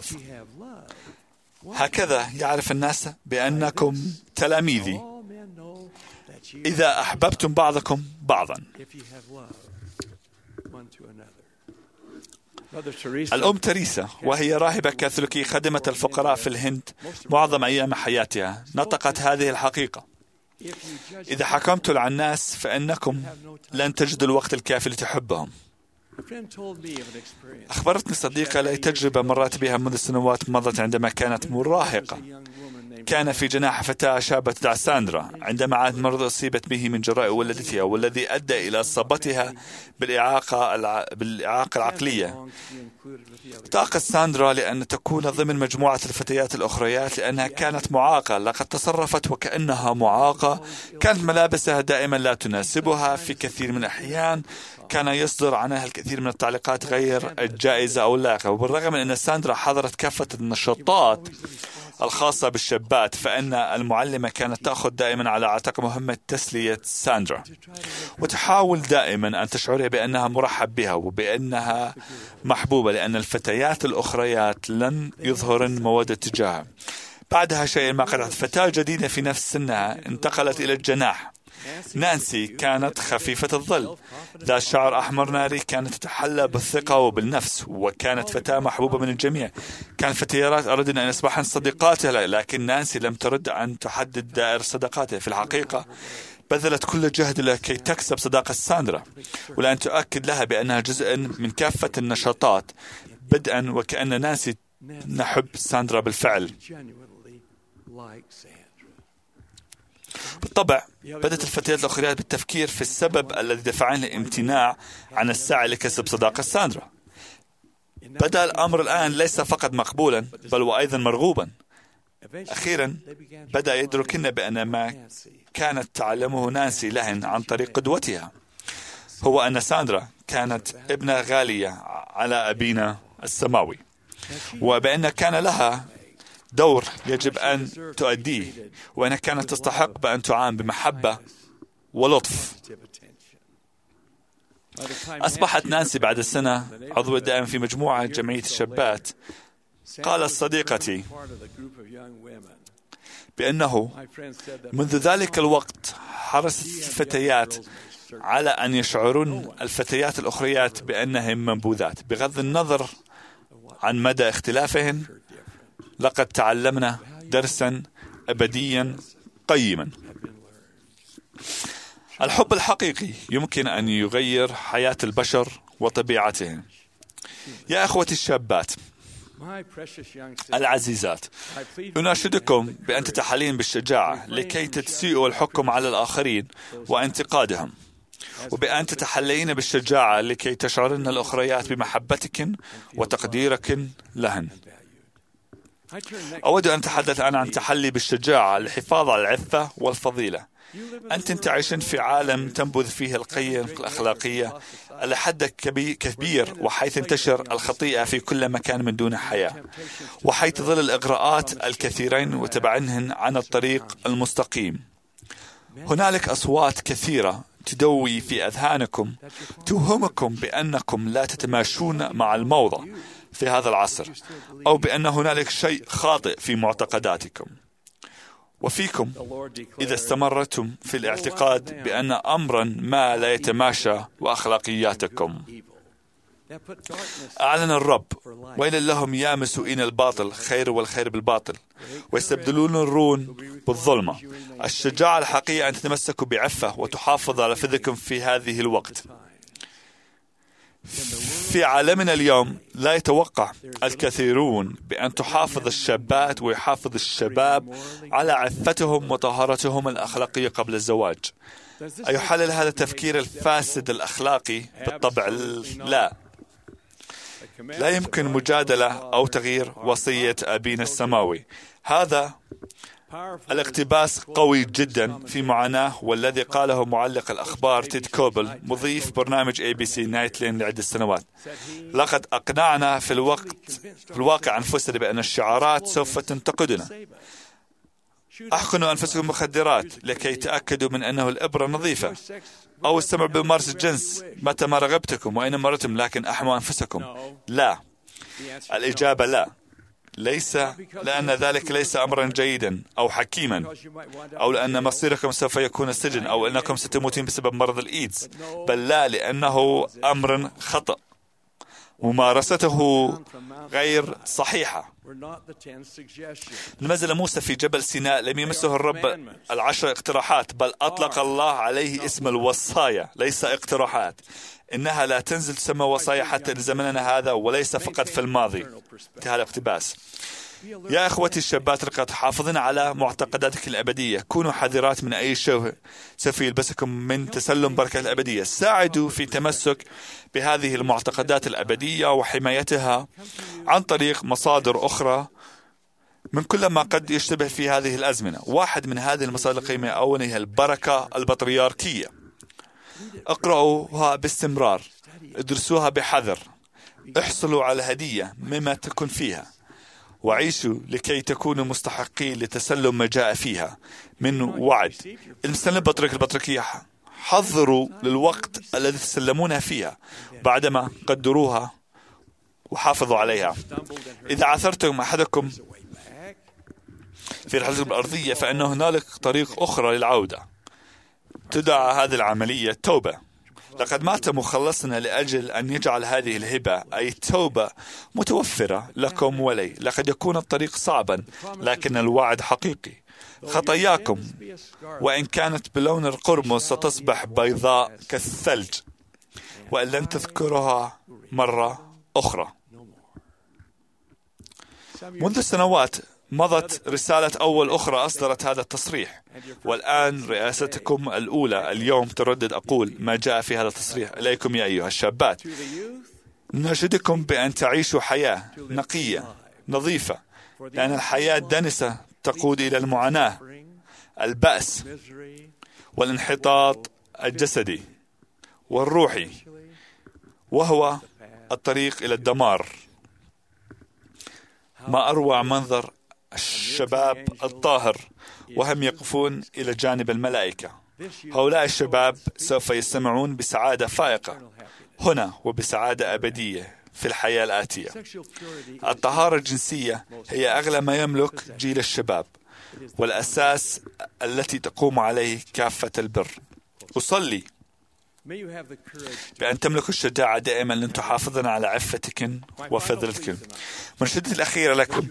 S3: هكذا يعرف الناس بأنكم تلاميذي إذا أحببتم بعضكم بعضا. الأم تريسا وهي راهبة كاثوليكية خدمت الفقراء في الهند معظم أيام حياتها نطقت هذه الحقيقة: إذا حكمتوا على الناس فإنكم لن تجدوا الوقت الكافي لتحبهم. أخبرتني صديقة لي تجربة مرت بها منذ سنوات مضت عندما كانت مراهقة. كان في جناح فتاة شابة تدعى ساندرا عندما عادت مرض أصيبت به من جراء ولادتها، والذي أدى إلى إصابتها بالإعاقة الع... بالإعاقة العقلية. طاقت ساندرا لأن تكون ضمن مجموعة الفتيات الأخريات لأنها كانت معاقة. لقد تصرفت وكأنها معاقة. كانت ملابسها دائما لا تناسبها. في كثير من الأحيان كان يصدر عنها الكثير من التعليقات غير الجائزة أو اللائقة. وبالرغم من أن ساندرا حضرت كافة النشاطات الخاصة بالشابات، فإن المعلمة كانت تأخذ دائما على عاتق مهمة تسلية ساندرا وتحاول دائما أن تشعرها بأنها مرحب بها وبأنها محبوبة، لأن الفتيات الأخريات لن يظهرن مودة تجاهها. بعدها شيء ما قرأت فتاة جديدة في نفس سنها انتقلت إلى الجناح. نانسي كانت خفيفة الظل ذات شعر أحمر ناري، كانت تتحلى بالثقة وبالنفس وكانت فتاة محبوبة من الجميع. كان فتيات أردن أن يصبحن صديقاتها، لكن نانسي لم ترد أن تحدد دائرة صداقاتها. في الحقيقة بذلت كل جهد لكي تكسب صداقة ساندرا ولأن تؤكد لها بأنها جزء من كافة النشاطات، بدءا وكأن نانسي نحب ساندرا بالفعل. بالطبع بدأت الفتيات الأخريات بالتفكير في السبب الذي دفعن للامتناع عن السعي لكسب صداقة ساندرا. بدأ الأمر الآن ليس فقط مقبولا بل وأيضا مرغوبا. أخيرا بدأ يدركن بأن ما كانت تعلمه نانسي لهن عن طريق قدوتها هو أن ساندرا كانت ابنة غالية على أبينا السماوي، وبأن كان لها دور يجب أن تؤديه، وأنها كانت تستحق بأن تعامل بمحبة ولطف. أصبحت نانسي بعد السنة عضو دائم في مجموعة جمعية الشابات. قالت صديقتي بأنه منذ ذلك الوقت حرصت الفتيات على أن يشعرون الفتيات الأخريات بأنهم منبوذات بغض النظر عن مدى اختلافهن. لقد تعلمنا درسا أبديا قيما. الحب الحقيقي يمكن أن يغير حياة البشر وطبيعتهم. يا أخوتي الشابات العزيزات، أناشدكم بأن تتحلين بالشجاعة لكي تتسيئوا الحكم على الآخرين وانتقادهم، وبأن تتحلين بالشجاعة لكي تشعرن الأخريات بمحبتكن وتقديركن لهن. أود أن أتحدث أنا عن تحلي بالشجاعة للحفاظ على العفة والفضيلة. أنت تعيشين في عالم تنبذ فيه القيم الأخلاقية لحد كبير، وحيث تنتشر الخطيئة في كل مكان من دون حياة، وحيث تظل الإغراءات الكثيرين وتبعنهن عن الطريق المستقيم. هنالك أصوات كثيرة تدوي في أذهانكم توهمكم بأنكم لا تتماشون مع الموضة في هذا العصر، أو بأن هنالك شيء خاطئ في معتقداتكم. وفيكم إذا استمرتم في الاعتقاد بأن أمرا ما لا يتماشى وأخلاقياتكم. أعلن الرب: ويل لهم يا مسوئين الباطل خير والخير بالباطل ويستبدلون الرون بالظلمة. الشجاعة الحقيقية أن تتمسكوا بعفة وتحافظوا على فذكم في هذه الوقت. في عالمنا اليوم لا يتوقع الكثيرون بأن تحافظ الشابات ويحافظ الشباب على عفتهم وطهارتهم الأخلاقية قبل الزواج. أيحلل هذا التفكير الفاسد الأخلاقي؟ بالطبع لا. لا يمكن مجادلة أو تغيير وصية أبينا السماوي. هذا الاقتباس قوي جدا في معاناة، والذي قاله معلق الأخبار تيد كوبل مضيف برنامج اي بي سي نايتلين لعدة سنوات: لقد أقنعنا في الوقت في الواقع أنفسنا بأن الشعارات سوف تنتقدنا. أحقنوا أنفسكم مخدرات لكي تأكدوا من أنه الإبرة نظيفة، أو استمروا بممارسة الجنس متى ما رغبتكم وإن مرتم، لكن أحموا أنفسكم. لا، الإجابة لا. ليس لأن ذلك ليس أمرا جيدا أو حكيما، أو لأن مصيركم سوف يكون السجن، أو أنكم ستموتون بسبب مرض الإيدز، بل لا، لأنه أمر خطأ ممارسته غير صحيحة. نزل موسى في جبل سيناء، لم يمسه الرب العشر اقتراحات، بل أطلق الله عليه اسم الوصايا، ليس اقتراحات. إنها لا تنزل تسمى وصايا حتى لزمننا هذا، وليس فقط في الماضي. انتهى الاقتباس. يا أخوتي الشابات القد تحافظن على معتقداتك الأبدية، كونوا حذرات من أي شيء سوف يلبسكم من تسلم بركة الأبدية. ساعدوا في تمسك بهذه المعتقدات الأبدية وحمايتها عن طريق مصادر أخرى من كل ما قد يشتبه في هذه الأزمنة. واحد من هذه المصادر القيمة أولا هي البركة البطريركية. اقرأوها باستمرار، ادرسوها بحذر، احصلوا على هدية مما تكون فيها، وعيشوا لكي تكونوا مستحقين لتسلم ما جاء فيها من وعد. المستلم البطريق البطريقية حضروا للوقت الذي تسلمونها فيها، بعدما قدروها وحافظوا عليها. إذا عثرتم أحدكم في رحلة الأرضية فإن هنالك طريق أخرى للعودة، تدعى هذه العملية توبة. لقد مات مخلصنا لأجل أن يجعل هذه الهبة أي التوبة متوفرة لكم ولي. لقد يكون الطريق صعبا، لكن الوعد حقيقي. خطاياكم وإن كانت بلون القرمز ستصبح بيضاء كالثلج، وإن لن تذكرها مرة أخرى. منذ سنوات مضت رسالة أول أخرى أصدرت هذا التصريح، والآن رئاستكم الأولى اليوم تردد أقول ما جاء في هذا التصريح إليكم يا أيها الشابات. نشدكم بأن تعيشوا حياة نقية نظيفة، لأن الحياة الدنسة تقود إلى المعاناة، البأس والانحطاط الجسدي والروحي، وهو الطريق إلى الدمار. ما أروع منظر الشباب الطاهر وهم يقفون إلى جانب الملائكة. هؤلاء الشباب سوف يستمعون بسعادة فائقة هنا وبسعادة أبدية في الحياة الآتية. الطهارة الجنسية هي أغلى ما يملك جيل الشباب، والأساس التي تقوم عليه كافة البر. أصلي بأن تملكوا الشجاعة دائما لن تحافظن على عفتكن وفضلتكن. منشدتي الأخيرة لكم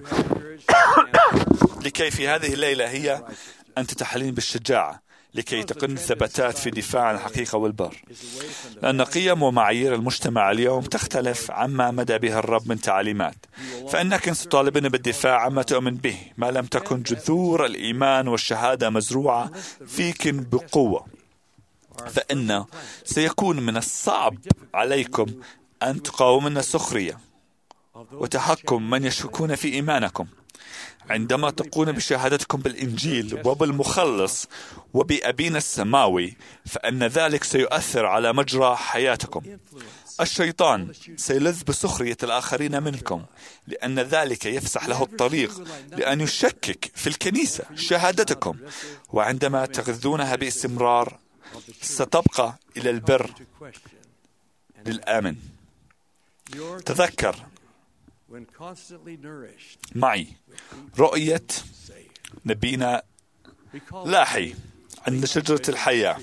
S3: لكي في هذه الليلة هي أن تتحلين بالشجاعة لكي تقن الثباتات في دفاع عن الحقيقة والبر، لأن قيم ومعايير المجتمع اليوم تختلف عما مدى بها الرب من تعليمات، فإنك ستطالبن بالدفاع عما تؤمن به ما لم تكن جذور الإيمان والشهادة مزروعة فيك بقوة، فإن سيكون من الصعب عليكم أن تقاومن السخرية وتحكم من يشكون في إيمانكم. عندما تقون بشهادتكم بالإنجيل وبالمخلص وبأبينا السماوي، فإن ذلك سيؤثر على مجرى حياتكم. الشيطان سيلذ بسخرية الآخرين منكم، لأن ذلك يفسح له الطريق لأن يشكك في الكنيسة شهادتكم، وعندما تغذونها باستمرار ستبقى إلى البر للآمن. تذكر معي رؤية نبينا لاحي عند شجرة الحياة.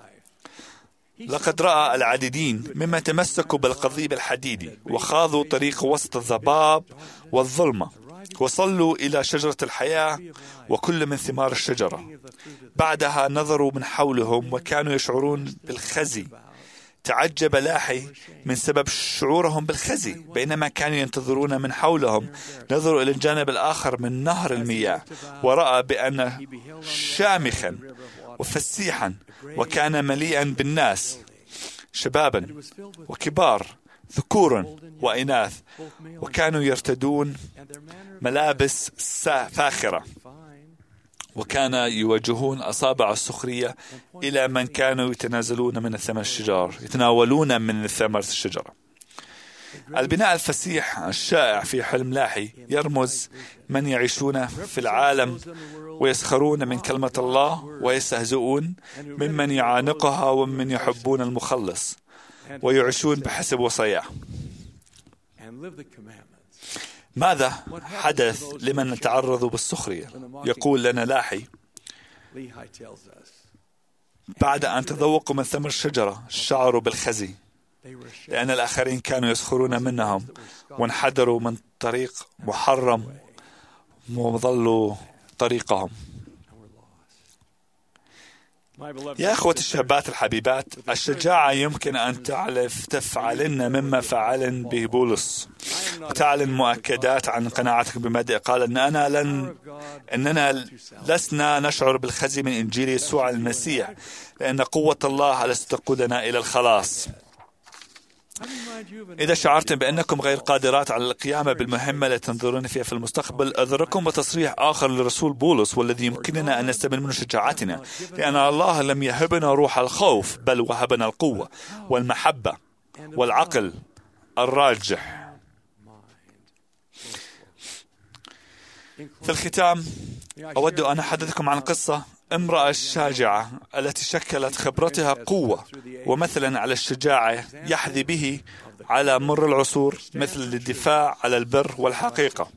S3: لقد رأى العديدين مما تمسكوا بالقضيب الحديدي وخاضوا طريق وسط الضباب والظلمة وصلوا إلى شجرة الحياة وكل من ثمار الشجرة. بعدها نظروا من حولهم وكانوا يشعرون بالخزي. تعجب لاحي من سبب شعورهم بالخزي. بينما كانوا ينتظرون من حولهم نظروا إلى الجانب الآخر من نهر المياه ورأى بأن شامخا وفسيحا وكان مليئا بالناس، شبابا وكبار، ذكورا وإناث، وكانوا يرتدون ملابس فاخرة، وكان يوجهون أصابع السخرية إلى من كانوا يتنازلون من ثمر الشجر يتناولون من ثمر الشجرة. البناء الفسيح الشائع في حلم لاحي يرمز من يعيشون في العالم ويسخرون من كلمة الله ويستهزئون ممن يعانقها ومن يحبون المخلص ويعيشون بحسب وصاياه. ماذا حدث لمن تعرضوا بالسخرية؟ يقول لنا لاحي: بعد أن تذوقوا من ثمر الشجرة شعروا بالخزي، لأن الآخرين كانوا يسخرون منهم وانحدروا من طريق محرم وظلوا طريقهم. يا أخوة الشابات الحبيبات، الشجاعة يمكن أن تعرف تفعلن مما فعلن به بولس وتعلن مؤكدات عن قناعتك بمبدأ قال أن أنا لن أننا لسنا نشعر بالخزي من إنجيل يسوع المسيح، لأن قوة الله التي تقودنا إلى الخلاص. إذا شعرتم بأنكم غير قادرات على القيام بالمهمة التي تنظرون فيها في المستقبل، أذكركم بتصريح آخر للرسول بولس والذي يمكننا أن نستمر منه شجاعتنا، لأن الله لم يهبنا روح الخوف بل وهبنا القوة والمحبة والعقل الراجح. في الختام أود أن أحدثكم عن قصة امرأة شاجعة التي شكلت خبرتها قوة ومثلا على الشجاعة يحظي به على مر العصور، مثل الدفاع على البر والحقيقة.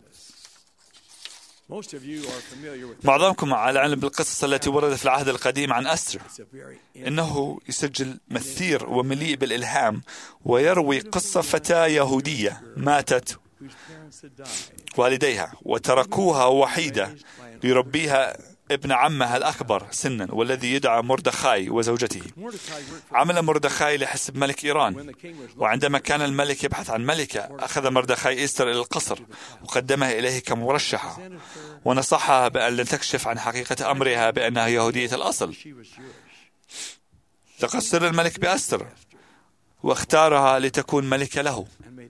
S3: معظمكم على علم بالقصص التي وردت في العهد القديم عن أستر. إنه يسجل مثير ومليء بالإلهام ويروي قصة فتاة يهودية ماتت والديها وتركوها وحيدة ليربيها ابن عمها الأكبر سنا والذي يدعى مردخاي وزوجته. عمل مردخاي لحسب ملك إيران، وعندما كان الملك يبحث عن ملكة أخذ مردخاي إستر إلى القصر وقدمها إليه كمرشحة ونصحها بأن لن تكشف عن حقيقة أمرها بأنها يهودية الأصل. لقد سر الملك بأستر واختارها لتكون ملكة له.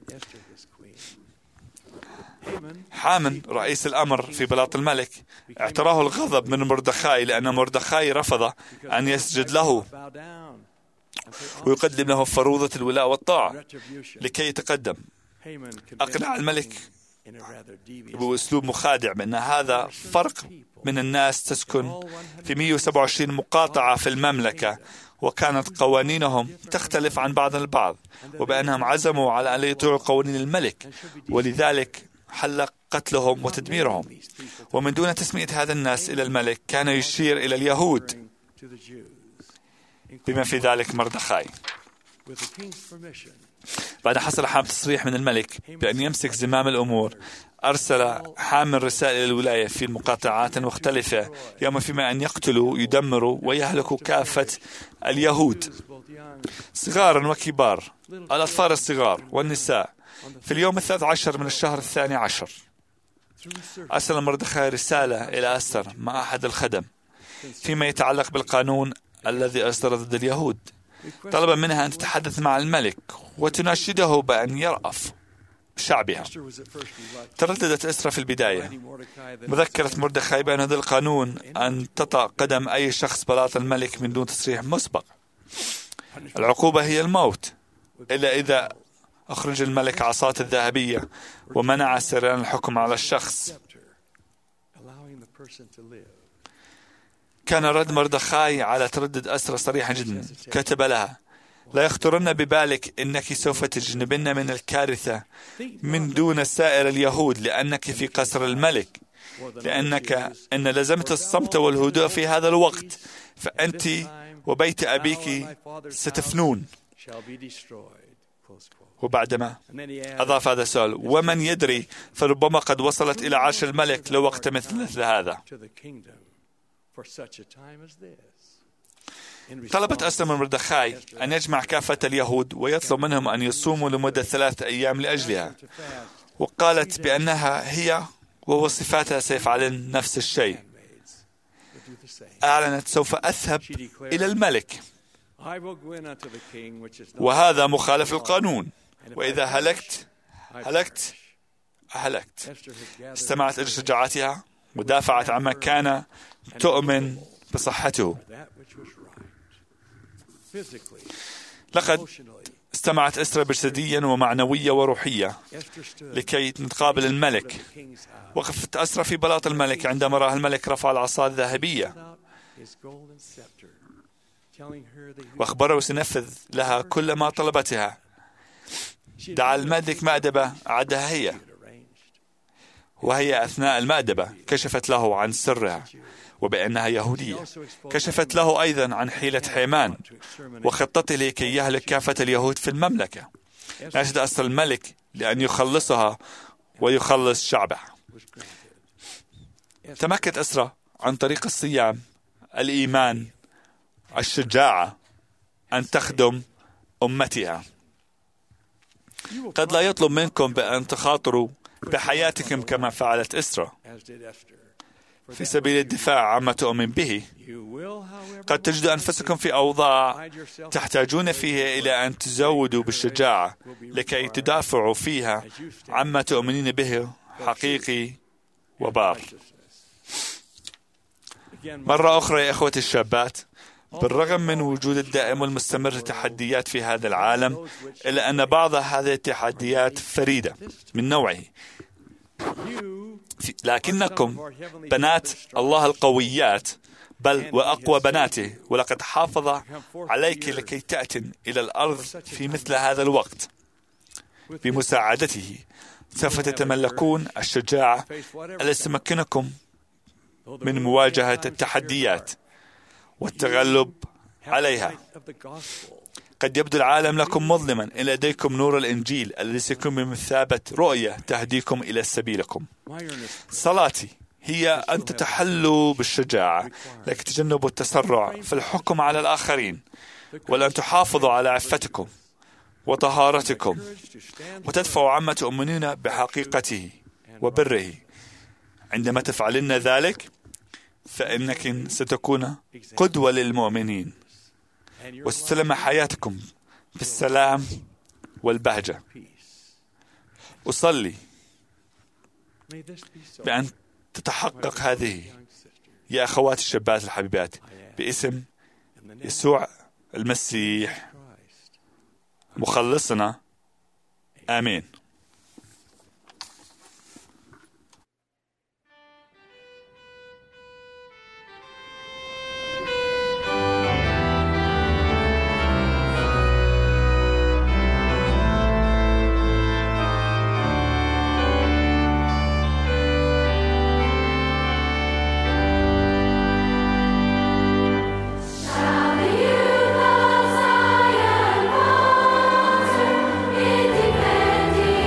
S3: حامن رئيس الأمر في بلاط الملك اعتراه الغضب من مردخاي لأن مردخاي رفض أن يسجد له ويقدم له فروضة الولاء والطاعة لكي يتقدم. أقنع الملك بأسلوب مخادع بأن هذا فرق من الناس تسكن في مئة وسبعة وعشرين مقاطعة في المملكة، وكانت قوانينهم تختلف عن بعض البعض، وبأنهم عزموا على أن لا يطيعوا قوانين الملك، ولذلك حل قتلهم وتدميرهم. ومن دون تسمية هذا الناس إلى الملك كان يشير إلى اليهود بما في ذلك مردخاي. بعد حصل حام تصريح من الملك بأن يمسك زمام الأمور، أرسل حامل رسائل إلى الولاية في مقاطعات مختلفة يوم فيما أن يقتلوا يدمروا ويهلكوا كافة اليهود صغارا وكبار، الأطفال الصغار والنساء، في اليوم الثالث عشر من الشهر الثاني عشر. أرسل مردخاي رسالة إلى أستر مع أحد الخدم فيما يتعلق بالقانون الذي أصدر ضد اليهود. طلب منها أن تتحدث مع الملك وتناشده بأن يرأف شعبها. ترددت أستر في البداية، مذكرة مردخاي بأن هذا القانون أن تطأ قدم أي شخص بلاط الملك من دون تصريح مسبق. العقوبة هي الموت، إلا إذا أخرج الملك عصاته الذهبية ومنع سريان الحكم على الشخص. كان رد مردخاي على تردد أستر صريحا جدا. كتب لها: لا يخطرن ببالك إنك سوف تجنبن من الكارثة من دون سائر اليهود، لأنك في قصر الملك، لأنك إن لزمت الصمت والهدوء في هذا الوقت فأنت وبيت أبيك ستفنون. وبعدما أضاف هذا السؤال: ومن يدري، فربما قد وصلت إلى عرش الملك لوقت مثل هذا. طلبت أستر من مردخاي أن يجمع كافة اليهود ويطلب منهم أن يصوموا لمدة ثلاثة أيام لأجلها، وقالت بأنها هي ووصفاتها سيفعلن نفس الشيء. أعلنت: سوف أذهب إلى الملك، وهذا مخالف للقانون، وإذا هلكت هلكت هلكت. استمعت إلى شجاعتها ودافعت عما كان تؤمن بصحته. لقد استمعت أستر جسديا ومعنوية وروحية لكي نتقابل الملك. وقفت أستر في بلاط الملك عندما رأى الملك رفع العصا الذهبية وأخبره سينفذ لها كل ما طلبتها. دعا الملك مأدبة أعدها هي، وهي أثناء المأدبة كشفت له عن سرها وبأنها يهودية. كشفت له أيضا عن حيلة حيمان وخطته لكي يهلك كافة اليهود في المملكة. ناشد أستر الملك لأن يخلصها ويخلص شعبه. تمكنت أستر عن طريق الصيام، الإيمان، الشجاعة أن تخدم أمتها. قد لا يطلب منكم بأن تخاطروا بحياتكم كما فعلت أستر في سبيل الدفاع عما تؤمن به. قد تجدوا أنفسكم في أوضاع تحتاجون فيها إلى أن تزودوا بالشجاعة لكي تدافعوا فيها عما تؤمنين به حقيقي وبار. مرة أخرى يا إخوتي الشابات، بالرغم من وجود الدائم والمستمر تحديات في هذا العالم، إلا أن بعض هذه التحديات فريدة من نوعه. لكنكم بنات الله القويات، بل وأقوى بناته، ولقد حافظ عليك لكي تأتي إلى الأرض في مثل هذا الوقت. بمساعدته سوف تتملكون الشجاعة التي تمكنكم من مواجهة التحديات والتغلب عليها. قد يبدو العالم لكم مظلما، إن لديكم نور الإنجيل الذي سيكون بمثابة رؤية تهديكم إلى سبيلكم. صلاتي هي أن تتحلوا بالشجاعة لكي تجنبوا التسرع في الحكم على الآخرين، ولأن تحافظوا على عفتكم وطهارتكم وتدفعوا عما تؤمنون بحقيقته وبره. عندما تفعلن ذلك فإنك ستكون قدوة للمؤمنين وستلم حياتكم بالسلام والبهجة. أصلي بأن تتحقق هذه يا أخواتي الشابات الحبيبات باسم يسوع المسيح مخلصنا، آمين.
S4: Defending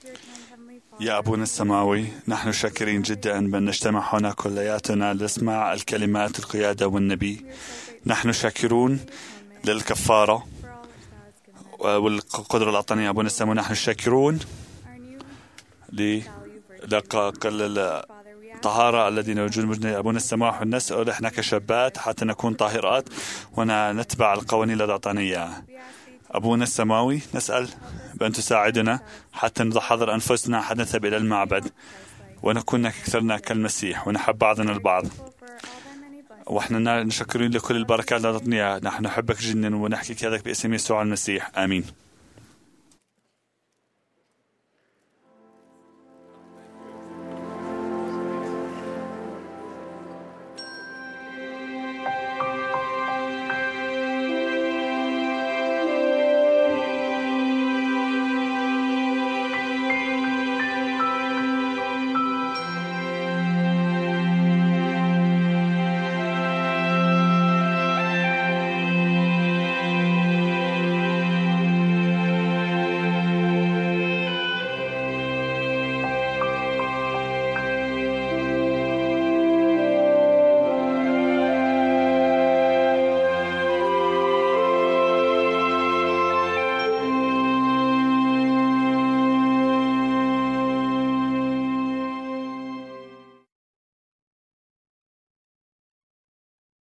S3: يا أبونا السماوي، نحن شاكرين جدا بأن نجتمع هنا كلياتنا لنسمع الكلمات القيادة والنبي. نحن شاكرون للكفارة والقدرة العطانية أبونا السماوي. نحن شاكرون للطهارة الذين يوجدون أبونا السماوي. نسأل إحنا كشابات حتى نكون طاهرات ونتبع القوانين التي أعطانيها. أبونا السماوي، نسأل بأن تساعدنا حتى نحضر أنفسنا حتى نذهب إلى المعبد ونكون أكثرنا كالمسيح ونحب بعضنا البعض. وإحنا نشكرين لكل البركات التي أعطتنيها. نحن نحبك جدا ونحكي كذلك باسم يسوع المسيح. آمين.